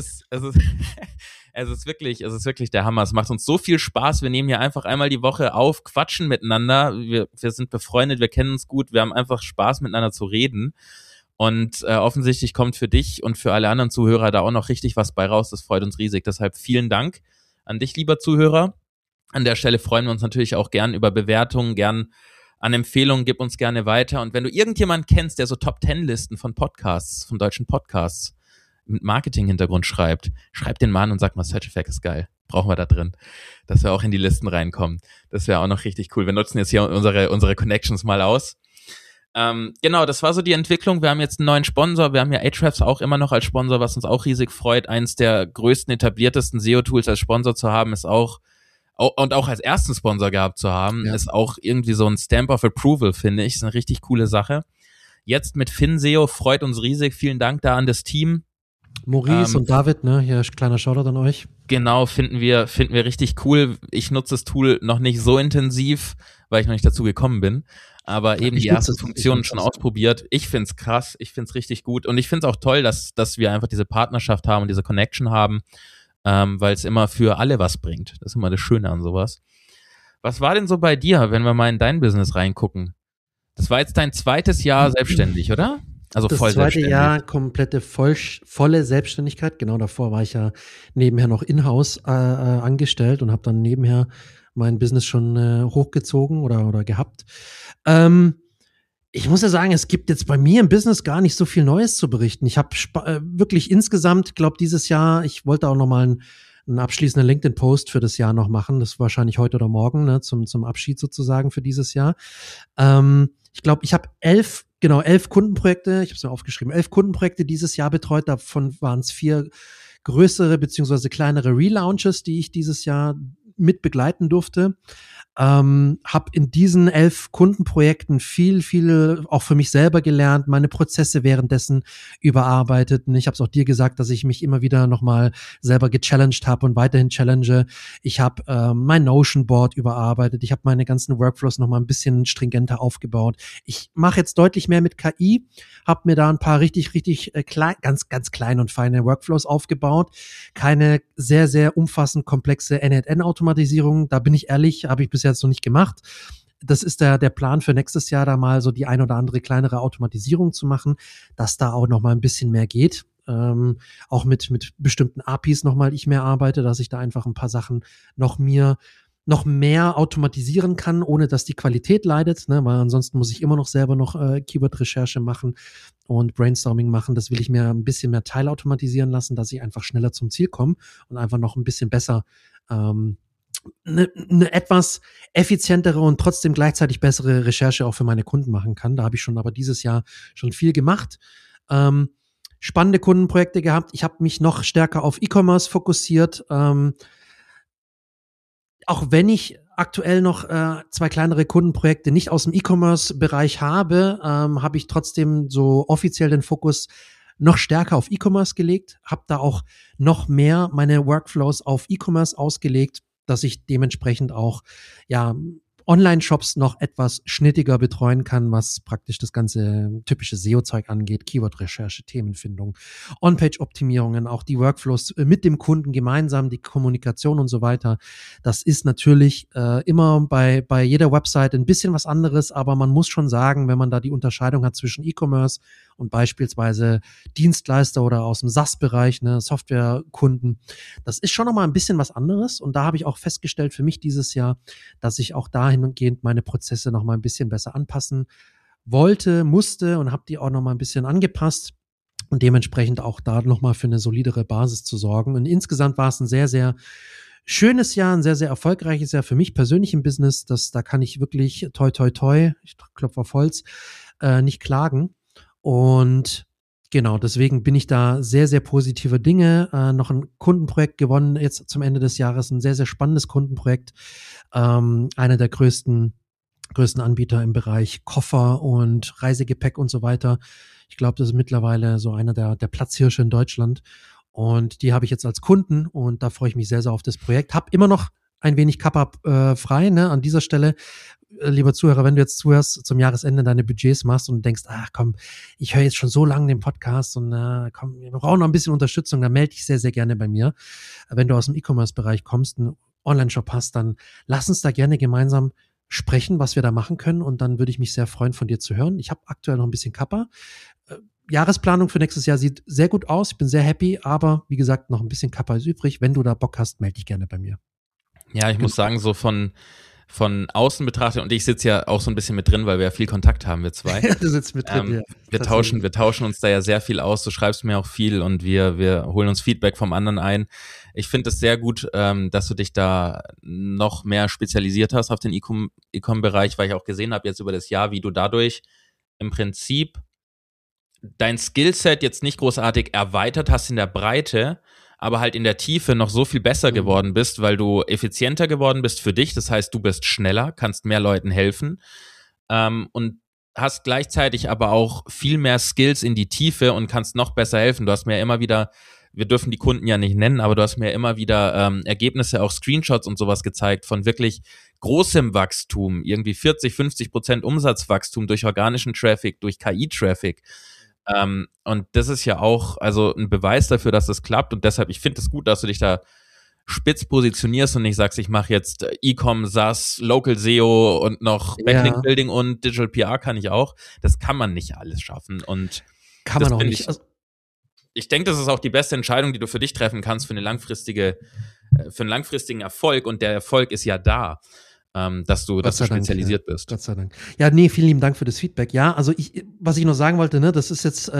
Speaker 1: es ist wirklich der Hammer. Es macht uns so viel Spaß. Wir nehmen hier einfach einmal die Woche auf, quatschen miteinander. Wir sind befreundet, wir kennen uns gut. Wir haben einfach Spaß, miteinander zu reden. Und offensichtlich kommt für dich und für alle anderen Zuhörer da auch noch richtig was bei raus. Das freut uns riesig. Deshalb vielen Dank an dich, lieber Zuhörer. An der Stelle freuen wir uns natürlich auch gern über Bewertungen, gern an Empfehlungen, gib uns gerne weiter. Und wenn du irgendjemanden kennst, der so Top-10-Listen von Podcasts, von deutschen Podcasts mit Marketing-Hintergrund schreib den mal an und sag mal, Search Effect ist geil. Brauchen wir da drin, dass wir auch in die Listen reinkommen. Das wäre auch noch richtig cool. Wir nutzen jetzt hier unsere Connections mal aus. Genau, das war so die Entwicklung. Wir haben jetzt einen neuen Sponsor. Wir haben ja Ahrefs auch immer noch als Sponsor, was uns auch riesig freut. Eins der größten, etabliertesten SEO-Tools als Sponsor zu haben, ist auch als ersten Sponsor gehabt zu haben, ist auch irgendwie so ein Stamp of Approval, finde ich. Ist eine richtig coole Sache. Jetzt mit FinSEO freut uns riesig. Vielen Dank da an das Team.
Speaker 2: Maurice und David, ne? Hier kleiner Shoutout an euch.
Speaker 1: Genau, finden wir richtig cool. Ich nutze das Tool noch nicht so intensiv, weil ich noch nicht dazu gekommen bin. Aber eben die ersten Funktionen schon ausprobiert. Ich find's krass, ich find's richtig gut. Und ich find's auch toll, dass wir einfach diese Partnerschaft haben und diese Connection haben. Weil es immer für alle was bringt. Das ist immer das Schöne an sowas. Was war denn so bei dir, wenn wir mal in dein Business reingucken? Das war jetzt dein zweites Jahr selbstständig, oder? Also voll selbstständig.
Speaker 2: Das zweite Jahr komplette volle Selbstständigkeit. Genau, davor war ich ja nebenher noch in-house angestellt und habe dann nebenher mein Business schon hochgezogen oder gehabt. Ich muss ja sagen, es gibt jetzt bei mir im Business gar nicht so viel Neues zu berichten. Ich habe wirklich insgesamt, glaube dieses Jahr, ich wollte auch noch mal einen abschließenden LinkedIn-Post für das Jahr noch machen. Das ist wahrscheinlich heute oder morgen, ne, zum Abschied sozusagen für dieses Jahr. Ich glaube, ich habe 11 Kundenprojekte, ich habe es mir aufgeschrieben, 11 Kundenprojekte dieses Jahr betreut. Davon waren es 4 größere beziehungsweise kleinere Relaunches, die ich dieses Jahr mit begleiten durfte. Habe in diesen 11 Kundenprojekten viel auch für mich selber gelernt, meine Prozesse währenddessen überarbeitet. Und ich habe es auch dir gesagt, dass ich mich immer wieder nochmal selber gechallenged habe und weiterhin challenge. Ich habe mein Notion-Board überarbeitet. Ich habe meine ganzen Workflows nochmal ein bisschen stringenter aufgebaut. Ich mache jetzt deutlich mehr mit KI, habe mir da ein paar richtig ganz kleine und feine Workflows aufgebaut. Keine sehr umfassend komplexe End-to-End-Automatisierung. Da bin ich ehrlich, habe ich bisher jetzt noch nicht gemacht. Das ist der Plan für nächstes Jahr, da mal so die ein oder andere kleinere Automatisierung zu machen, dass da auch noch mal ein bisschen mehr geht. Auch mit bestimmten APIs noch mal ich mehr arbeite, dass ich da einfach ein paar Sachen noch mehr automatisieren kann, ohne dass die Qualität leidet, ne? Weil ansonsten muss ich immer noch selber noch Keyword-Recherche machen und Brainstorming machen. Das will ich mir ein bisschen mehr teilautomatisieren lassen, dass ich einfach schneller zum Ziel komme und einfach noch ein bisschen besser eine etwas effizientere und trotzdem gleichzeitig bessere Recherche auch für meine Kunden machen kann. Da habe ich aber dieses Jahr schon viel gemacht. Spannende Kundenprojekte gehabt. Ich habe mich noch stärker auf E-Commerce fokussiert. Auch wenn ich aktuell noch 2 kleinere Kundenprojekte nicht aus dem E-Commerce-Bereich habe, habe ich trotzdem so offiziell den Fokus noch stärker auf E-Commerce gelegt, habe da auch noch mehr meine Workflows auf E-Commerce ausgelegt, dass ich dementsprechend auch Online-Shops noch etwas schnittiger betreuen kann, was praktisch das ganze typische SEO-Zeug angeht, Keyword-Recherche, Themenfindung, On-Page-Optimierungen, auch die Workflows mit dem Kunden gemeinsam, die Kommunikation und so weiter. Das ist natürlich immer bei jeder Website ein bisschen was anderes, aber man muss schon sagen, wenn man da die Unterscheidung hat zwischen E-Commerce und beispielsweise Dienstleister oder aus dem SaaS-Bereich, ne, Softwarekunden, das ist schon nochmal ein bisschen was anderes. Und da habe ich auch festgestellt für mich dieses Jahr, dass ich auch dahingehend meine Prozesse nochmal ein bisschen besser anpassen wollte, musste und habe die auch nochmal ein bisschen angepasst und dementsprechend auch da nochmal für eine solidere Basis zu sorgen. Und insgesamt war es ein sehr schönes Jahr, ein sehr erfolgreiches Jahr für mich persönlich im Business. Da kann ich wirklich toi, ich klopfe auf Holz, nicht klagen. Und genau, deswegen bin ich da sehr positive Dinge. Noch ein Kundenprojekt gewonnen jetzt zum Ende des Jahres, ein sehr spannendes Kundenprojekt. Einer der größten Anbieter im Bereich Koffer und Reisegepäck und so weiter. Ich glaube, das ist mittlerweile so einer der Platzhirsche in Deutschland. Und die habe ich jetzt als Kunden und da freue ich mich sehr auf das Projekt. Hab immer noch ein wenig Kappa frei, ne, an dieser Stelle. Lieber Zuhörer, wenn du jetzt zuhörst, zum Jahresende deine Budgets machst und denkst, ach komm, ich höre jetzt schon so lange den Podcast und komm, wir brauchen noch ein bisschen Unterstützung, dann melde dich sehr gerne bei mir. Wenn du aus dem E-Commerce-Bereich kommst, einen Online-Shop hast, dann lass uns da gerne gemeinsam sprechen, was wir da machen können und dann würde ich mich sehr freuen, von dir zu hören. Ich habe aktuell noch ein bisschen Kappa. Jahresplanung für nächstes Jahr sieht sehr gut aus, ich bin sehr happy, aber wie gesagt, noch ein bisschen Kappa ist übrig. Wenn du da Bock hast, melde dich gerne bei mir.
Speaker 1: Ja, ich muss sagen, so von außen betrachtet, und ich sitze ja auch so ein bisschen mit drin, weil wir ja viel Kontakt haben, wir zwei.
Speaker 2: Ja, du sitzt mit drin, ja.
Speaker 1: Wir tauschen uns da ja sehr viel aus, du schreibst mir auch viel und wir holen uns Feedback vom anderen ein. Ich finde es sehr gut, dass du dich da noch mehr spezialisiert hast auf den E-Com-Bereich, weil ich auch gesehen habe jetzt über das Jahr, wie du dadurch im Prinzip dein Skillset jetzt nicht großartig erweitert hast in der Breite, aber halt in der Tiefe noch so viel besser geworden bist, weil du effizienter geworden bist für dich. Das heißt, du bist schneller, kannst mehr Leuten helfen und hast gleichzeitig aber auch viel mehr Skills in die Tiefe und kannst noch besser helfen. Du hast mir immer wieder, wir dürfen die Kunden ja nicht nennen, aber du hast mir immer wieder Ergebnisse, auch Screenshots und sowas gezeigt von wirklich großem Wachstum, irgendwie 40-50% Umsatzwachstum durch organischen Traffic, durch KI-Traffic. Und das ist ja auch also ein Beweis dafür, dass das klappt und deshalb, ich finde es gut, dass du dich da spitz positionierst und nicht sagst, ich mache jetzt E-Com, SaaS, Local SEO und noch Backlink Building und Digital PR kann ich auch. Das kann man nicht alles schaffen und
Speaker 2: kann man auch nicht.
Speaker 1: Ich denke, das ist auch die beste Entscheidung, die du für dich treffen kannst für einen langfristigen Erfolg und der Erfolg ist ja da. dass du spezialisiert bist.
Speaker 2: Gott sei Dank. Ja, nee, vielen lieben Dank für das Feedback. Ja, also was ich noch sagen wollte, ne, das ist jetzt,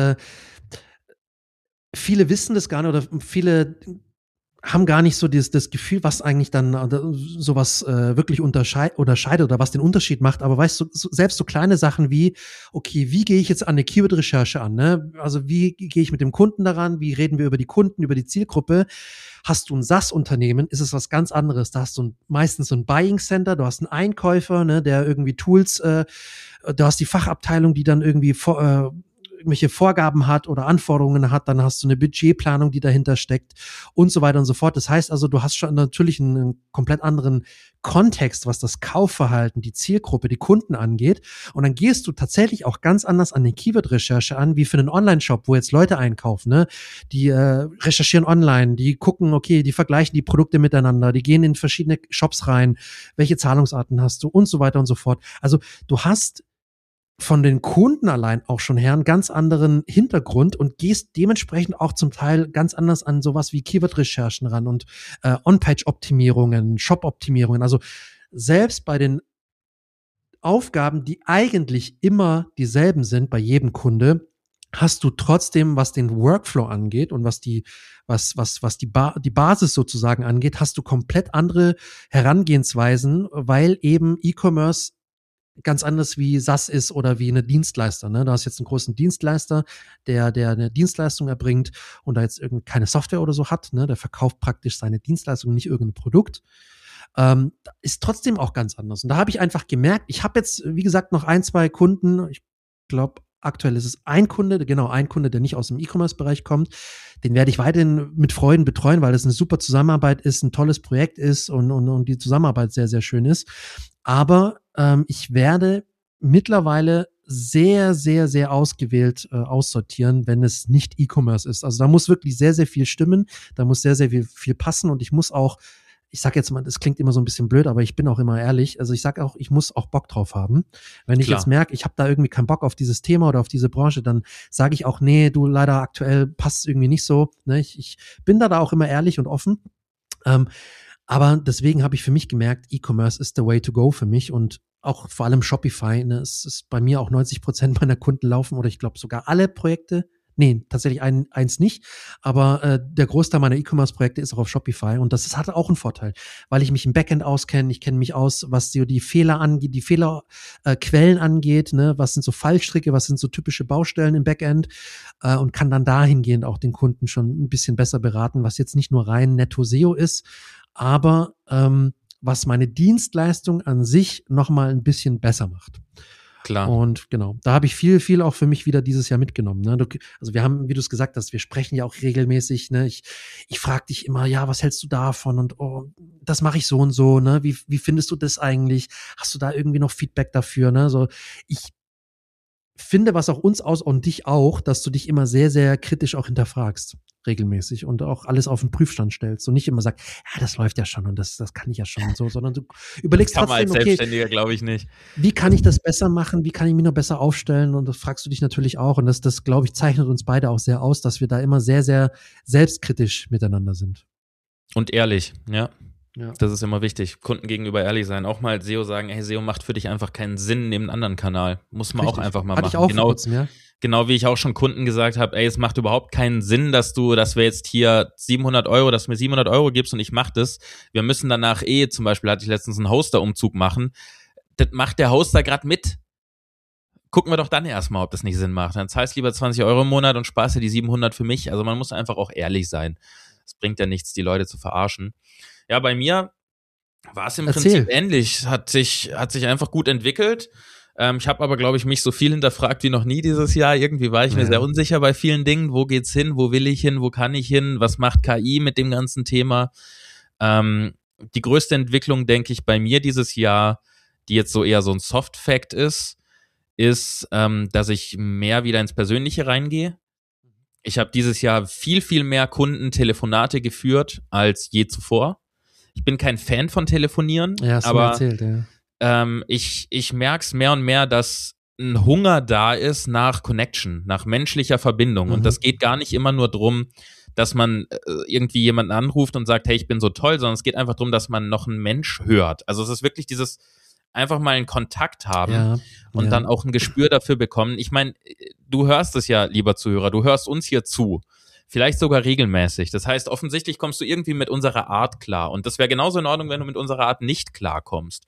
Speaker 2: viele wissen das gar nicht oder viele haben gar nicht so das Gefühl, was eigentlich dann sowas wirklich unterscheidet oder was den Unterschied macht. Aber weißt du, selbst so kleine Sachen wie, okay, wie gehe ich jetzt an eine Keyword-Recherche an? Ne? Also wie gehe ich mit dem Kunden daran? Wie reden wir über die Kunden, über die Zielgruppe? Hast du ein SaaS-Unternehmen, ist es was ganz anderes. Da hast du meistens so ein Buying Center, du hast einen Einkäufer, ne, der irgendwie Tools, du hast die Fachabteilung, die dann irgendwie irgendwelche Vorgaben hat oder Anforderungen hat, dann hast du eine Budgetplanung, die dahinter steckt und so weiter und so fort. Das heißt also, du hast schon natürlich einen komplett anderen Kontext, was das Kaufverhalten, die Zielgruppe, die Kunden angeht. Und dann gehst du tatsächlich auch ganz anders an die Keyword-Recherche an, wie für einen Online-Shop, wo jetzt Leute einkaufen, ne? Die recherchieren online, die gucken, okay, die vergleichen die Produkte miteinander, die gehen in verschiedene Shops rein, welche Zahlungsarten hast du und so weiter und so fort. Also du hast von den Kunden allein auch schon her einen ganz anderen Hintergrund und gehst dementsprechend auch zum Teil ganz anders an sowas wie Keyword-Recherchen ran und On-Page-Optimierungen, Shop-Optimierungen. Also selbst bei den Aufgaben, die eigentlich immer dieselben sind bei jedem Kunde, hast du trotzdem, was den Workflow angeht und was die Basis sozusagen angeht, hast du komplett andere Herangehensweisen, weil eben E-Commerce ganz anders wie SaaS ist oder wie eine Dienstleister. Ne? Da hast jetzt einen großen Dienstleister, der eine Dienstleistung erbringt und da jetzt keine Software oder so hat. Ne? Der verkauft praktisch seine Dienstleistung, nicht irgendein Produkt. Ist trotzdem auch ganz anders. Und da habe ich einfach gemerkt, ich habe jetzt, wie gesagt, noch 1, 2 Kunden. Ich glaube, aktuell ist es ein Kunde, der nicht aus dem E-Commerce-Bereich kommt. Den werde ich weiterhin mit Freuden betreuen, weil das eine super Zusammenarbeit ist, ein tolles Projekt ist und die Zusammenarbeit sehr, sehr schön ist. Aber ich werde mittlerweile sehr, sehr, sehr ausgewählt aussortieren, wenn es nicht E-Commerce ist. Also da muss wirklich sehr, sehr viel stimmen, da muss sehr, sehr viel passen und ich muss auch, ich sag jetzt mal, das klingt immer so ein bisschen blöd, aber ich bin auch immer ehrlich, also ich sag auch, ich muss auch Bock drauf haben. Wenn ich jetzt merke, ich habe da irgendwie keinen Bock auf dieses Thema oder auf diese Branche, dann sage ich auch, nee, du, leider aktuell passt es irgendwie nicht so. Ne? Ich bin da auch immer ehrlich und offen. Aber deswegen habe ich für mich gemerkt, E-Commerce ist the way to go für mich und auch vor allem Shopify. Ne, es ist bei mir auch 90% meiner Kunden laufen oder ich glaube sogar alle Projekte. Nee, tatsächlich eins nicht. Aber der Großteil meiner E-Commerce-Projekte ist auch auf Shopify und das hat auch einen Vorteil, weil ich mich im Backend auskenne. Ich kenne mich aus, was die Fehler angeht, die Fehlerquellen angeht. Ne, was sind so Fallstricke, was sind so typische Baustellen im Backend und kann dann dahingehend auch den Kunden schon ein bisschen besser beraten, was jetzt nicht nur rein netto SEO ist, aber was meine Dienstleistung an sich nochmal ein bisschen besser macht.
Speaker 1: Klar.
Speaker 2: Und genau, da habe ich viel auch für mich wieder dieses Jahr mitgenommen. Ne? Also wir haben, wie du es gesagt hast, wir sprechen ja auch regelmäßig. Ne? Ich frage dich immer, ja, was hältst du davon? Und oh, das mache ich so und so. Ne? Wie findest du das eigentlich? Hast du da irgendwie noch Feedback dafür? Ne? So, ich finde, was auch uns aus und dich auch, dass du dich immer sehr, sehr kritisch auch hinterfragst, regelmäßig und auch alles auf den Prüfstand stellst und nicht immer sagst, ja, das läuft ja schon und das kann ich ja schon und so, sondern du überlegst
Speaker 1: das kann
Speaker 2: trotzdem,
Speaker 1: man als Selbstständiger, glaube ich, nicht.
Speaker 2: Wie kann ich das besser machen? Wie kann ich mich noch besser aufstellen? Und das fragst du dich natürlich auch und das glaube ich, zeichnet uns beide auch sehr aus, dass wir da immer sehr, sehr selbstkritisch miteinander sind.
Speaker 1: Und ehrlich, ja. Ja. Das ist immer wichtig. Kunden gegenüber ehrlich sein. Auch mal SEO sagen, hey, SEO macht für dich einfach keinen Sinn neben einem anderen Kanal. Muss man auch einfach mal machen.
Speaker 2: Hatte ich auch vor kurzem, ja.
Speaker 1: Genau wie ich auch schon Kunden gesagt habe, ey, es macht überhaupt keinen Sinn, dass wir jetzt hier 700 Euro, dass du mir 700 Euro gibst und ich mach das. Wir müssen danach zum Beispiel hatte ich letztens einen Hoster-Umzug machen. Das macht der Hoster gerade mit. Gucken wir doch dann erstmal, ob das nicht Sinn macht. Dann zahlst lieber 20 Euro im Monat und sparst dir die 700 für mich. Also man muss einfach auch ehrlich sein. Es bringt ja nichts, die Leute zu verarschen. Ja, bei mir war es im Prinzip ähnlich. Hat sich einfach gut entwickelt. Ich habe aber, glaube ich, mich so viel hinterfragt wie noch nie dieses Jahr. Irgendwie war ich mir sehr unsicher bei vielen Dingen. Wo geht's hin? Wo will ich hin? Wo kann ich hin? Was macht KI mit dem ganzen Thema? Die größte Entwicklung, denke ich, bei mir dieses Jahr, die jetzt so eher so ein Soft-Fact ist, dass ich mehr wieder ins Persönliche reingehe. Ich habe dieses Jahr viel mehr Kundentelefonate geführt als je zuvor. Ich bin kein Fan von Telefonieren, aber ich merke es mehr und mehr, dass ein Hunger da ist nach Connection, nach menschlicher Verbindung. Und das geht gar nicht immer nur drum, dass man irgendwie jemanden anruft und sagt, hey, ich bin so toll, sondern es geht einfach darum, dass man noch einen Mensch hört. Also es ist wirklich dieses einfach mal einen Kontakt haben und dann auch ein Gespür dafür bekommen. Ich meine, du hörst es ja, lieber Zuhörer, du hörst uns hier zu. Vielleicht sogar regelmäßig. Das heißt, offensichtlich kommst du irgendwie mit unserer Art klar. Und das wäre genauso in Ordnung, wenn du mit unserer Art nicht klarkommst.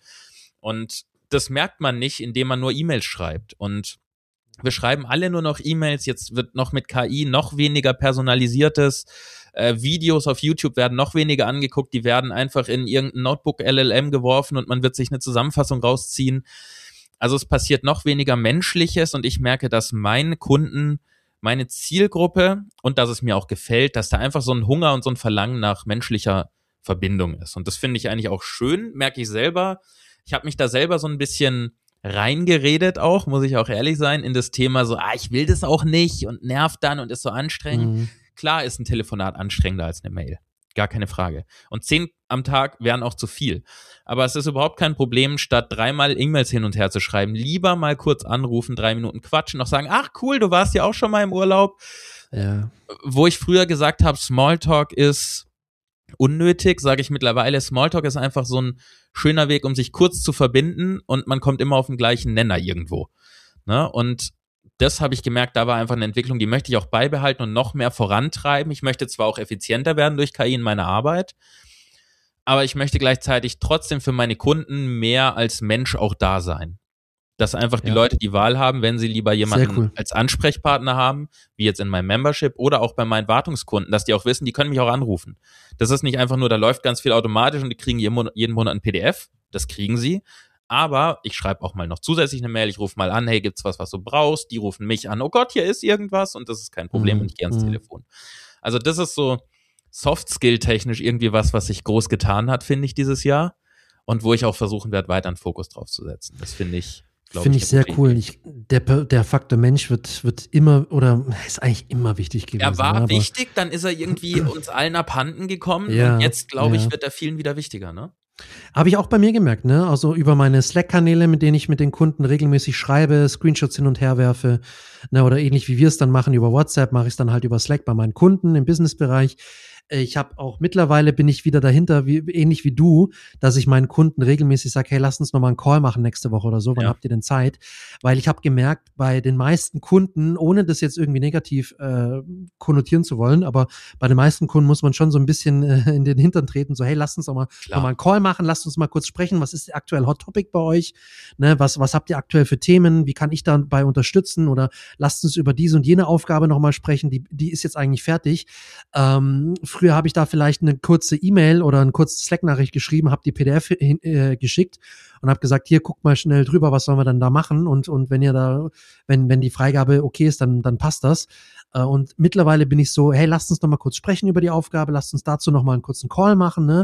Speaker 1: Und das merkt man nicht, indem man nur E-Mails schreibt. Und wir schreiben alle nur noch E-Mails. Jetzt wird noch mit KI noch weniger personalisiertes. Videos auf YouTube werden noch weniger angeguckt. Die werden einfach in irgendein Notebook LLM geworfen und man wird sich eine Zusammenfassung rausziehen. Also es passiert noch weniger Menschliches und ich merke, dass meine Kunden, meine Zielgruppe und dass es mir auch gefällt, dass da einfach so ein Hunger und so ein Verlangen nach menschlicher Verbindung ist. Und das finde ich eigentlich auch schön, merke ich selber. Ich habe mich da selber so ein bisschen reingeredet auch, muss ich auch ehrlich sein, in das Thema so, ich will das auch nicht und nervt dann und ist so anstrengend. Klar ist ein Telefonat anstrengender als eine Mail. Gar keine Frage. Und 10 am Tag wären auch zu viel. Aber es ist überhaupt kein Problem, statt 3-mal E-Mails hin und her zu schreiben, lieber mal kurz anrufen, 3 Minuten quatschen, noch sagen, ach cool, du warst ja auch schon mal im Urlaub. Ja. Wo ich früher gesagt habe, Smalltalk ist unnötig, sage ich mittlerweile, Smalltalk ist einfach so ein schöner Weg, um sich kurz zu verbinden und man kommt immer auf den gleichen Nenner irgendwo. Ne? Und das habe ich gemerkt, da war einfach eine Entwicklung, die möchte ich auch beibehalten und noch mehr vorantreiben. Ich möchte zwar auch effizienter werden durch KI in meiner Arbeit, aber ich möchte gleichzeitig trotzdem für meine Kunden mehr als Mensch auch da sein. Dass einfach die Leute die Wahl haben, wenn sie lieber jemanden als Ansprechpartner haben, wie jetzt in meinem Membership oder auch bei meinen Wartungskunden, dass die auch wissen, die können mich auch anrufen. Das ist nicht einfach nur, da läuft ganz viel automatisch und die kriegen jeden Monat ein PDF, das kriegen sie. Aber ich schreibe auch mal noch zusätzlich eine Mail, ich rufe mal an, hey, gibt's was du brauchst? Die rufen mich an, oh Gott, hier ist irgendwas und das ist kein Problem und ich gehe ans Telefon. Also das ist so Soft-Skill-technisch irgendwie was sich groß getan hat, finde ich, dieses Jahr und wo ich auch versuchen werde, weiter einen Fokus drauf zu setzen. Das finde ich
Speaker 2: sehr cool. Der Faktor Mensch wird immer oder ist eigentlich immer wichtig gewesen.
Speaker 1: Er war wichtig, dann ist er irgendwie uns allen abhanden gekommen und jetzt, glaube ich, wird er vielen wieder wichtiger, ne?
Speaker 2: Habe ich auch bei mir gemerkt, ne? Also über meine Slack-Kanäle, mit denen ich mit den Kunden regelmäßig schreibe, Screenshots hin und her werfe, ne? Oder ähnlich wie wir es dann machen über WhatsApp, mache ich es dann halt über Slack bei meinen Kunden im Businessbereich. Ich habe auch mittlerweile bin ich wieder dahinter, ähnlich wie du, dass ich meinen Kunden regelmäßig sage, hey, lasst uns noch mal einen Call machen nächste Woche oder so, wann habt ihr denn Zeit? Weil ich habe gemerkt, bei den meisten Kunden, ohne das jetzt irgendwie negativ konnotieren zu wollen, aber bei den meisten Kunden muss man schon so ein bisschen in den Hintern treten, so hey, lasst uns noch mal einen Call machen, lasst uns mal kurz sprechen, was ist aktuell Hot Topic bei euch? Ne, was habt ihr aktuell für Themen? Wie kann ich dabei unterstützen? Oder lasst uns über diese und jene Aufgabe noch mal sprechen, die ist jetzt eigentlich fertig. Früher habe ich da vielleicht eine kurze E-Mail oder eine kurze Slack-Nachricht geschrieben, habe die PDF geschickt und habe gesagt, hier, guckt mal schnell drüber, was sollen wir dann da machen und wenn ihr da, wenn die Freigabe okay ist, dann passt das. Und mittlerweile bin ich so, hey, lasst uns noch mal kurz sprechen über die Aufgabe, lasst uns dazu noch mal einen kurzen Call machen, ne?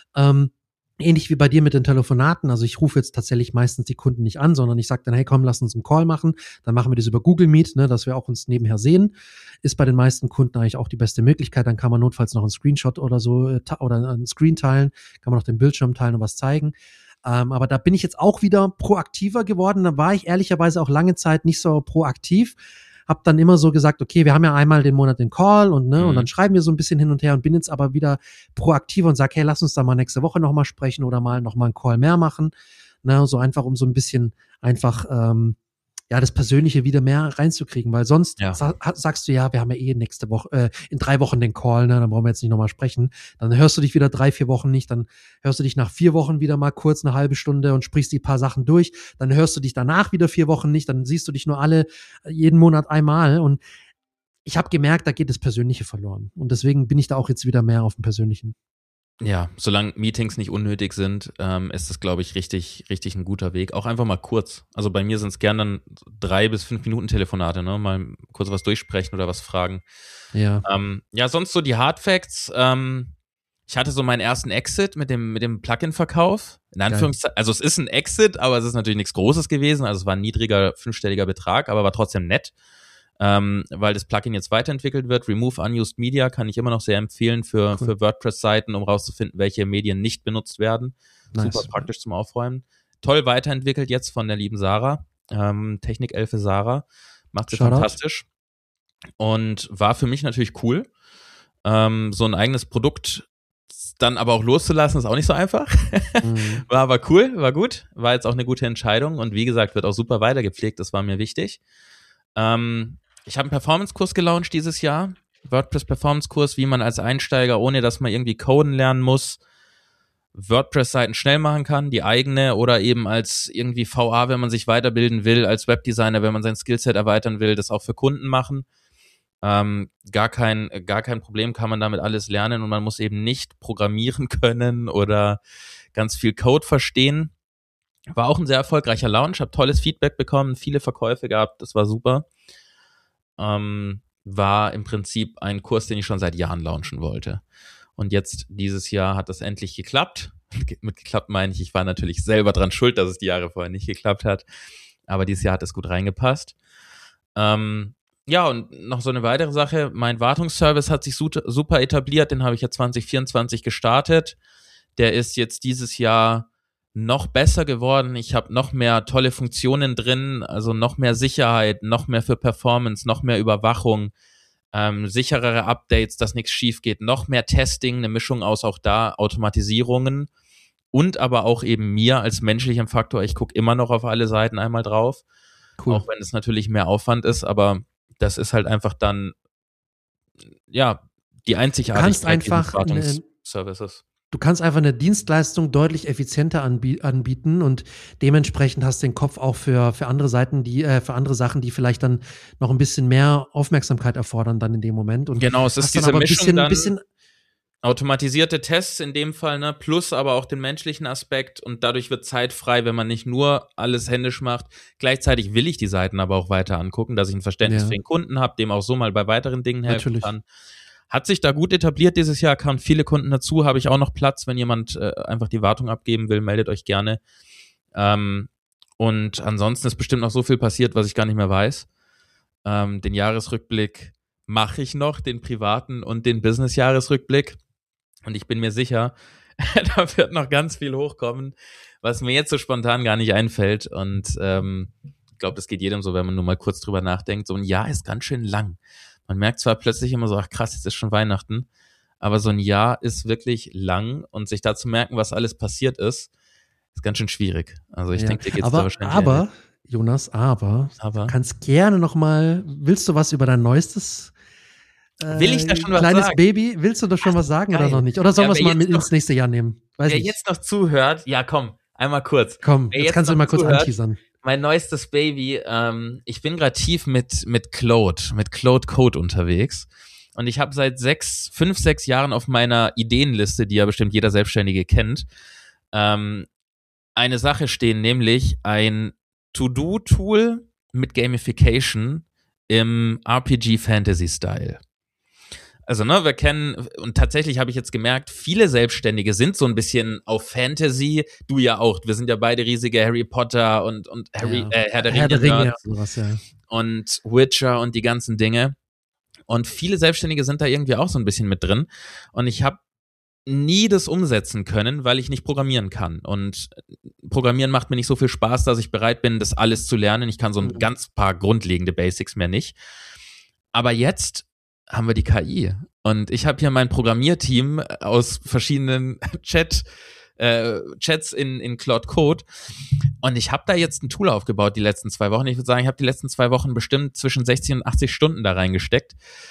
Speaker 2: Ähnlich wie bei dir mit den Telefonaten, also ich rufe jetzt tatsächlich meistens die Kunden nicht an, sondern ich sage dann, hey komm, lass uns einen Call machen, dann machen wir das über Google Meet, ne, dass wir auch uns nebenher sehen, ist bei den meisten Kunden eigentlich auch die beste Möglichkeit, dann kann man notfalls noch einen Screenshot oder so oder einen Screen teilen, kann man noch den Bildschirm teilen und was zeigen. Aber da bin ich jetzt auch wieder proaktiver geworden, da war ich ehrlicherweise auch lange Zeit nicht so proaktiv, hab dann immer so gesagt, okay, wir haben ja einmal den Monat den Call und und dann schreiben wir so ein bisschen hin und her und bin jetzt aber wieder proaktiver und sag, hey, lass uns da mal nächste Woche noch mal sprechen oder noch mal einen Call mehr machen, ne, so einfach um so ein bisschen einfach das Persönliche wieder mehr reinzukriegen, weil sonst sagst du ja, wir haben ja nächste Woche, in 3 Wochen den Call, ne, dann brauchen wir jetzt nicht nochmal sprechen. Dann hörst du dich wieder 3-4 Wochen nicht, dann hörst du dich nach 4 Wochen wieder mal kurz eine halbe Stunde und sprichst die paar Sachen durch. Dann hörst du dich danach wieder 4 Wochen nicht, dann siehst du dich nur jeden Monat einmal und ich habe gemerkt, da geht das Persönliche verloren. Und deswegen bin ich da auch jetzt wieder mehr auf dem Persönlichen.
Speaker 1: Ja, solange Meetings nicht unnötig sind, ist das, glaube ich, richtig ein guter Weg. Auch einfach mal kurz. Also bei mir sind es gern dann 3 bis 5 Minuten Telefonate, ne? Mal kurz was durchsprechen oder was fragen.
Speaker 2: Ja.
Speaker 1: Sonst so die Hardfacts. Ich hatte so meinen ersten Exit mit dem Plugin-Verkauf. In Anführungszeichen, also es ist ein Exit, aber es ist natürlich nichts Großes gewesen. Also es war ein niedriger 5-stelliger Betrag, aber war trotzdem nett. Weil das Plugin jetzt weiterentwickelt wird. Remove Unused Media kann ich immer noch sehr empfehlen für WordPress-Seiten, um rauszufinden, welche Medien nicht benutzt werden. Nice. Super praktisch zum Aufräumen. Toll weiterentwickelt jetzt von der lieben Sarah. Technikelfe Sarah. Macht sie fantastisch. Und war für mich natürlich cool. So ein eigenes Produkt dann aber auch loszulassen, ist auch nicht so einfach. War aber cool, war gut, war jetzt auch eine gute Entscheidung und wie gesagt, wird auch super weitergepflegt, das war mir wichtig. Ich habe einen Performance-Kurs gelauncht dieses Jahr, WordPress-Performance-Kurs, wie man als Einsteiger, ohne dass man irgendwie coden lernen muss, WordPress-Seiten schnell machen kann, die eigene oder eben als irgendwie VA, wenn man sich weiterbilden will, als Webdesigner, wenn man sein Skillset erweitern will, das auch für Kunden machen. Gar kein Problem, kann man damit alles lernen und man muss eben nicht programmieren können oder ganz viel Code verstehen. War auch ein sehr erfolgreicher Launch, habe tolles Feedback bekommen, viele Verkäufe gehabt, das war super. War im Prinzip ein Kurs, den ich schon seit Jahren launchen wollte. Und jetzt dieses Jahr hat das endlich geklappt. Mit geklappt meine ich war natürlich selber dran schuld, dass es die Jahre vorher nicht geklappt hat. Aber dieses Jahr hat es gut reingepasst. Ja, und noch so eine weitere Sache. Mein Wartungsservice hat sich super etabliert. Den habe ich ja 2024 gestartet. Der ist jetzt dieses Jahr noch besser geworden. Ich habe noch mehr tolle Funktionen drin, also noch mehr Sicherheit, noch mehr für Performance, noch mehr Überwachung, sicherere Updates, dass nichts schief geht, noch mehr Testing, eine Mischung aus auch da Automatisierungen und aber auch eben mir als menschlichem Faktor. Ich gucke immer noch auf alle Seiten einmal drauf, auch wenn es natürlich mehr Aufwand ist, aber das ist halt einfach dann, ja, die Einzigartigkeit dieses Wartungsservices.
Speaker 2: Du kannst einfach eine Dienstleistung deutlich effizienter anbieten und dementsprechend hast du den Kopf auch für andere Seiten, für andere Sachen, die vielleicht dann noch ein bisschen mehr Aufmerksamkeit erfordern dann in dem Moment. Und
Speaker 1: genau, es ist diese Mischung
Speaker 2: ein bisschen
Speaker 1: automatisierte Tests in dem Fall, ne, plus aber auch den menschlichen Aspekt und dadurch wird Zeit frei, wenn man nicht nur alles händisch macht. Gleichzeitig will ich die Seiten aber auch weiter angucken, dass ich ein Verständnis für den Kunden habe, dem auch so mal bei weiteren Dingen helfen kann. Hat sich da gut etabliert dieses Jahr, kamen viele Kunden dazu, habe ich auch noch Platz, wenn jemand einfach die Wartung abgeben will, meldet euch gerne. Und ansonsten ist bestimmt noch so viel passiert, was ich gar nicht mehr weiß. Den Jahresrückblick mache ich noch, den privaten und den Business-Jahresrückblick. Und ich bin mir sicher, da wird noch ganz viel hochkommen, was mir jetzt so spontan gar nicht einfällt. Und ich glaube, das geht jedem so, wenn man nur mal kurz drüber nachdenkt. So ein Jahr ist ganz schön lang. Man merkt zwar plötzlich immer so, ach krass, jetzt ist schon Weihnachten, aber so ein Jahr ist wirklich lang und sich da zu merken, was alles passiert ist ganz schön schwierig. Also ich denke, dir geht's da wahrscheinlich
Speaker 2: ähnlich. Jonas, du kannst gerne noch mal, willst du was über dein neuestes
Speaker 1: will ich da schon was
Speaker 2: kleines
Speaker 1: sagen?
Speaker 2: Baby, willst du da schon was sagen oder noch nicht? Oder sollen wir es mal mit ins nächste Jahr nehmen?
Speaker 1: Wer jetzt noch zuhört, ja komm, einmal kurz.
Speaker 2: Komm, jetzt kannst du mal kurz anteasern.
Speaker 1: Mein neuestes Baby, ich bin gerade tief mit Claude Code unterwegs und ich habe seit 5, 6 Jahren auf meiner Ideenliste, die ja bestimmt jeder Selbstständige kennt, eine Sache stehen, nämlich ein To-Do-Tool mit Gamification im RPG-Fantasy-Style. Also, ne, wir kennen, und tatsächlich habe ich jetzt gemerkt, viele Selbstständige sind so ein bisschen auf Fantasy, du ja auch, wir sind ja beide riesige Harry Potter und Herr der Ringe
Speaker 2: sowas, ja.
Speaker 1: Und Witcher und die ganzen Dinge. Und viele Selbstständige sind da irgendwie auch so ein bisschen mit drin. Und ich habe nie das umsetzen können, weil ich nicht programmieren kann. Und Programmieren macht mir nicht so viel Spaß, dass ich bereit bin, das alles zu lernen. Ich kann so ein ganz paar grundlegende Basics mehr nicht. Aber jetzt haben wir die KI. Und ich habe hier mein Programmierteam aus verschiedenen Chats in Claude Code. Und ich habe da jetzt ein Tool aufgebaut die letzten 2 Wochen. Ich würde sagen, ich habe die letzten 2 Wochen bestimmt zwischen 60 und 80 Stunden da reingesteckt.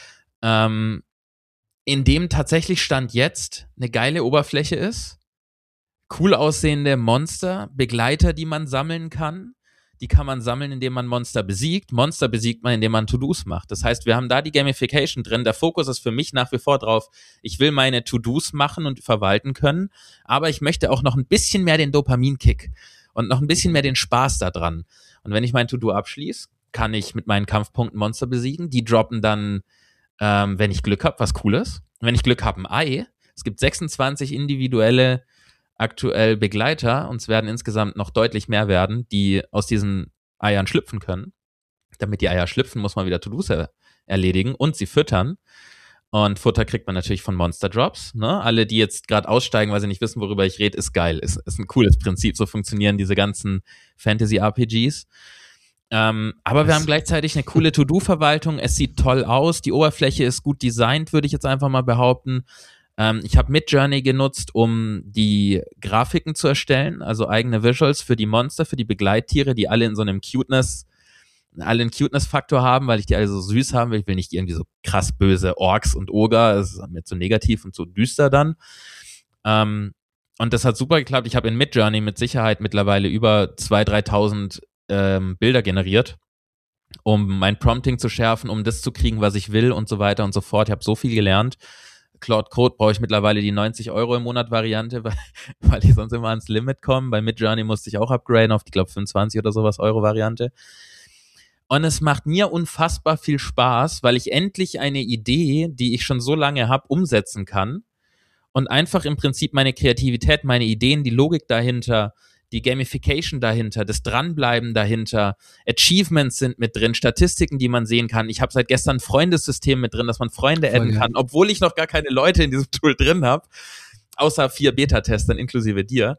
Speaker 1: In dem tatsächlich Stand jetzt eine geile Oberfläche ist, cool aussehende Monster, Begleiter, die man sammeln kann. Die kann man sammeln, indem man Monster besiegt. Monster besiegt man, indem man To-Dos macht. Das heißt, wir haben da die Gamification drin. Der Fokus ist für mich nach wie vor drauf, ich will meine To-Dos machen und verwalten können, aber ich möchte auch noch ein bisschen mehr den Dopaminkick und noch ein bisschen mehr den Spaß da dran. Und wenn ich mein To-Do abschließe, kann ich mit meinen Kampfpunkten Monster besiegen. Die droppen dann, wenn ich Glück habe, was Cooles. Wenn ich Glück habe, ein Ei. Es gibt 26 individuelle aktuell Begleiter und es werden insgesamt noch deutlich mehr werden, die aus diesen Eiern schlüpfen können. Damit die Eier schlüpfen, muss man wieder To-Dos erledigen und sie füttern. Und Futter kriegt man natürlich von Monster Drops. Ne? Alle, die jetzt gerade aussteigen, weil sie nicht wissen, worüber ich rede, ist geil. Ist ein cooles Prinzip. So funktionieren diese ganzen Fantasy-RPGs. Aber wir haben gleichzeitig eine coole To-Do-Verwaltung. Es sieht toll aus. Die Oberfläche ist gut designt, würde ich jetzt einfach mal behaupten. Ich habe Midjourney genutzt, um die Grafiken zu erstellen, also eigene Visuals für die Monster, für die Begleittiere, die alle in so einem alle einen Cuteness-Faktor haben, weil ich die alle so süß haben will. Ich will nicht irgendwie so krass böse Orks und Oger, das ist mir zu negativ und zu düster dann. Und das hat super geklappt. Ich habe in Midjourney mit Sicherheit mittlerweile über 2.000, 3.000 Bilder generiert, um mein Prompting zu schärfen, um das zu kriegen, was ich will und so weiter und so fort. Ich habe so viel gelernt. Claude Code brauche ich mittlerweile die 90 € im Monat Variante, weil ich sonst immer ans Limit komme. Bei Midjourney musste ich auch upgraden auf die, glaube 25 oder sowas Euro Variante. Und es macht mir unfassbar viel Spaß, weil ich endlich eine Idee, die ich schon so lange habe, umsetzen kann und einfach im Prinzip meine Kreativität, meine Ideen, die Logik dahinter, die Gamification dahinter, das Dranbleiben dahinter, Achievements sind mit drin, Statistiken, die man sehen kann. Ich habe seit gestern ein Freundessystem mit drin, dass man Freunde adden kann, obwohl ich noch gar keine Leute in diesem Tool drin habe, außer 4 Beta-Testern inklusive dir.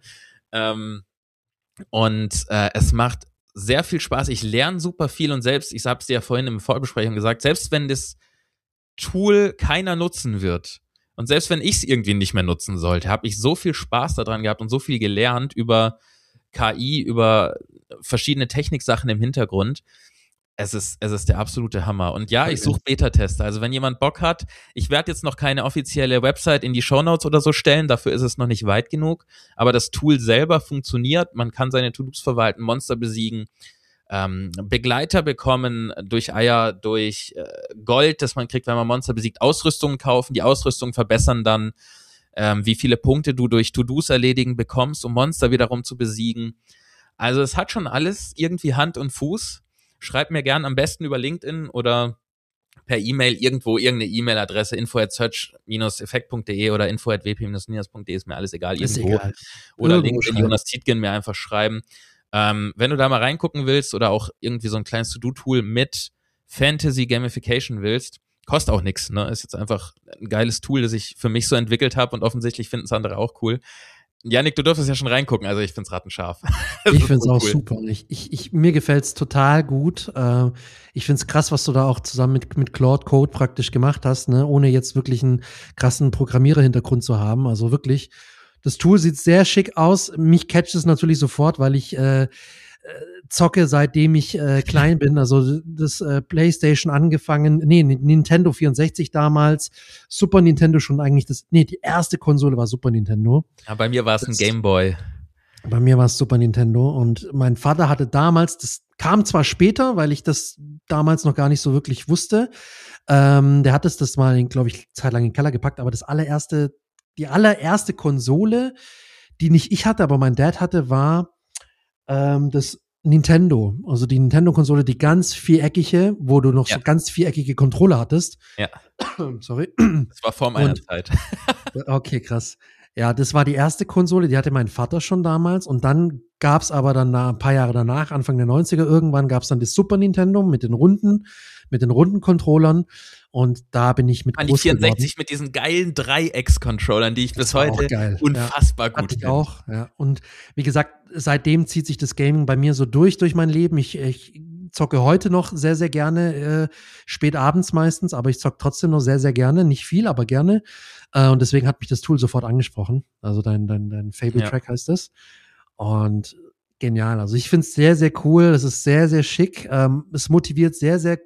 Speaker 1: Es macht sehr viel Spaß. Ich lerne super viel und selbst, ich habe es dir ja vorhin in der Vorbesprechung gesagt, selbst wenn das Tool keiner nutzen wird und selbst wenn ich es irgendwie nicht mehr nutzen sollte, habe ich so viel Spaß daran gehabt und so viel gelernt über KI, über verschiedene Techniksachen im Hintergrund. Es ist der absolute Hammer. Und ja, ich suche Beta-Tester. Also wenn jemand Bock hat, ich werde jetzt noch keine offizielle Website in die Shownotes oder so stellen, dafür ist es noch nicht weit genug. Aber das Tool selber funktioniert. Man kann seine To-Dos verwalten, Monster besiegen, Begleiter bekommen durch Eier, durch Gold, das man kriegt, wenn man Monster besiegt, Ausrüstungen kaufen. Die Ausrüstungen verbessern dann, wie viele Punkte du durch To-Dos erledigen bekommst, um Monster wiederum zu besiegen. Also es hat schon alles irgendwie Hand und Fuß. Schreibt mir gern am besten über LinkedIn oder per E-Mail irgendwo irgendeine E-Mail-Adresse info@search-effekt.de oder info@wp-nias.de, ist mir alles egal, irgendwo. Egal. Oder LinkedIn, Jonas Tietgen mir einfach schreiben. Wenn du da mal reingucken willst oder auch irgendwie so ein kleines To-Do-Tool mit Fantasy-Gamification willst, kostet auch nichts, ne? Ist jetzt einfach ein geiles Tool, das ich für mich so entwickelt habe und offensichtlich finden es andere auch cool. Jannik, du dürftest ja schon reingucken, also ich find's rattenscharf.
Speaker 2: Ich find's auch cool. Super. Mir gefällt's total gut. Ich find's krass, was du da auch zusammen mit Claude Code praktisch gemacht hast, ne? Ohne jetzt wirklich einen krassen Programmierer-Hintergrund zu haben. Also wirklich, das Tool sieht sehr schick aus. Mich catcht es natürlich sofort, weil ich zocke, seitdem ich klein bin. Also das PlayStation angefangen, Nintendo 64 damals, Super Nintendo schon eigentlich die erste Konsole war Super Nintendo.
Speaker 1: Ja, bei mir war es ein Game Boy.
Speaker 2: Bei mir war es Super Nintendo und mein Vater hatte damals, das kam zwar später, weil ich das damals noch gar nicht so wirklich wusste, der hat das mal, glaube ich, zeitlang in den Keller gepackt, aber die allererste Konsole, die nicht ich hatte, aber mein Dad hatte, war das Nintendo, also die Nintendo-Konsole, die ganz viereckige, wo du noch so ganz viereckige Controller hattest.
Speaker 1: Ja.
Speaker 2: Sorry.
Speaker 1: Das war vor meiner Zeit.
Speaker 2: Okay, krass. Ja, das war die erste Konsole, die hatte mein Vater schon damals und dann gab's aber dann ein paar Jahre danach, Anfang der 90er, irgendwann gab's dann das Super Nintendo mit den runden Controllern und da bin ich mit
Speaker 1: groß geworden. Die 64 mit diesen geilen Dreiecks-Controllern, die ich bis heute unfassbar gut finde.
Speaker 2: Auch, ja. Und wie gesagt, seitdem zieht sich das Gaming bei mir so durch mein Leben. Ich zocke heute noch sehr, sehr gerne, spät abends meistens, aber ich zocke trotzdem noch sehr, sehr gerne. Nicht viel, aber gerne. Und deswegen hat mich das Tool sofort angesprochen. Also dein Fable-Track heißt das. Und genial. Also ich finde es sehr, sehr cool. Es ist sehr, sehr schick. Es motiviert sehr, sehr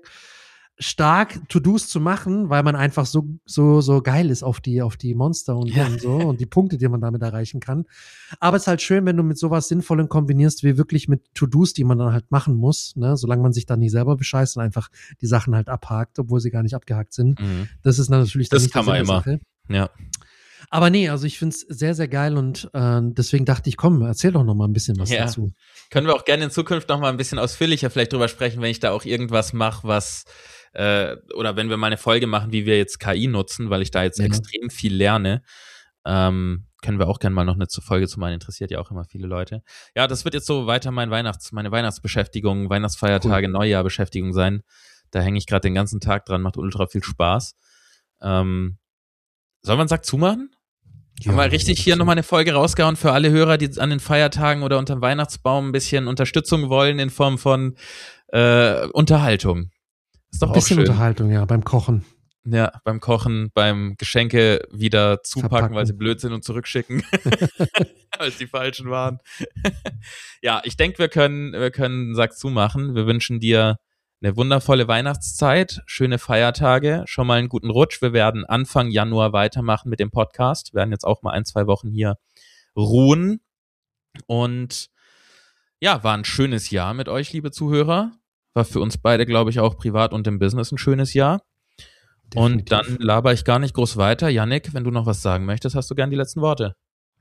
Speaker 2: stark, To-Dos zu machen, weil man einfach so geil ist auf die Monster und so und die Punkte, die man damit erreichen kann. Aber es ist halt schön, wenn du mit sowas Sinnvollem kombinierst, wie wirklich mit To-Dos, die man dann halt machen muss, ne, solange man sich dann nicht selber bescheißt und einfach die Sachen halt abhakt, obwohl sie gar nicht abgehakt sind. Mhm. Das ist dann natürlich dann nicht
Speaker 1: kann man immer. Sache. Ja.
Speaker 2: Aber nee, also ich finde es sehr, sehr geil und deswegen dachte ich, komm, erzähl doch noch mal ein bisschen was dazu.
Speaker 1: Können wir auch gerne in Zukunft noch mal ein bisschen ausführlicher vielleicht drüber sprechen, wenn ich da auch irgendwas mache, was oder wenn wir mal eine Folge machen, wie wir jetzt KI nutzen, weil ich da jetzt extrem viel lerne, können wir auch gerne mal noch eine Folge zu machen, interessiert ja auch immer viele Leute. Ja, das wird jetzt so weiter meine Weihnachtsbeschäftigung, Weihnachtsfeiertage, cool. Neujahrbeschäftigung sein. Da hänge ich gerade den ganzen Tag dran, macht ultra viel Spaß. Soll man Sack zumachen? Ja, haben wir richtig hier nochmal eine Folge rausgehauen für alle Hörer, die an den Feiertagen oder unterm Weihnachtsbaum ein bisschen Unterstützung wollen in Form von Unterhaltung. Ist doch
Speaker 2: ein bisschen
Speaker 1: auch schön.
Speaker 2: Unterhaltung, ja, beim Kochen.
Speaker 1: Ja, beim Kochen, beim Geschenke wieder zupacken,
Speaker 2: Verpacken.
Speaker 1: weil sie blöd sind und zurückschicken, weil es die falschen waren. Ja, ich denke, wir können einen Sack zumachen. Wir wünschen dir eine wundervolle Weihnachtszeit, schöne Feiertage, schon mal einen guten Rutsch. Wir werden Anfang Januar weitermachen mit dem Podcast. Wir werden jetzt auch mal 1-2 Wochen hier ruhen. Und ja, war ein schönes Jahr mit euch, liebe Zuhörer. War für uns beide, glaube ich, auch privat und im Business ein schönes Jahr.
Speaker 2: Definitiv.
Speaker 1: Und dann laber ich gar nicht groß weiter. Yannick, wenn du noch was sagen möchtest, hast du gern die letzten Worte.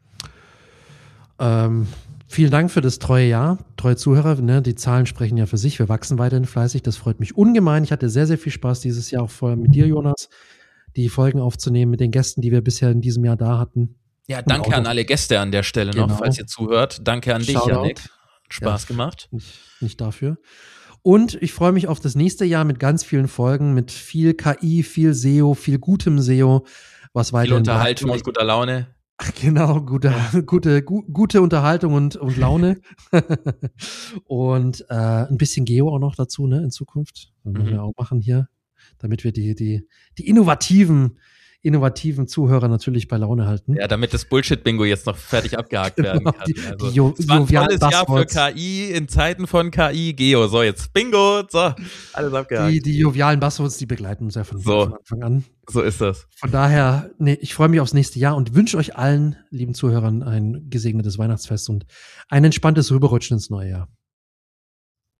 Speaker 2: Vielen Dank für das treue Jahr, treue Zuhörer. Ne? Die Zahlen sprechen ja für sich. Wir wachsen weiterhin fleißig. Das freut mich ungemein. Ich hatte sehr, sehr viel Spaß dieses Jahr auch vorher mit dir, Jonas, die Folgen aufzunehmen mit den Gästen, die wir bisher in diesem Jahr da hatten.
Speaker 1: Ja, danke an alle Gäste an der Stelle noch, falls ihr zuhört. Danke an dich, Yannick. Spaß gemacht.
Speaker 2: Nicht dafür. Und ich freue mich auf das nächste Jahr mit ganz vielen Folgen, mit viel KI, viel SEO, viel gutem SEO, was weiterhin.
Speaker 1: Viel Unterhaltung und guter Laune.
Speaker 2: Genau, gute Unterhaltung und Laune. Und ein bisschen Geo auch noch dazu, ne, in Zukunft. Das müssen wir auch machen hier, damit wir die innovativen Zuhörer natürlich bei Laune halten.
Speaker 1: Ja, damit das Bullshit-Bingo jetzt noch fertig abgehakt werden kann.
Speaker 2: Es war ein
Speaker 1: tolles Jahr für KI, in Zeiten von KI, Geo. So, jetzt Bingo, so, alles abgehakt.
Speaker 2: Die jovialen Buzzwords, die begleiten uns ja von Anfang an.
Speaker 1: So ist das.
Speaker 2: Von daher, ich freue mich aufs nächste Jahr und wünsche euch allen, lieben Zuhörern, ein gesegnetes Weihnachtsfest und ein entspanntes Rüberrutschen ins neue Jahr.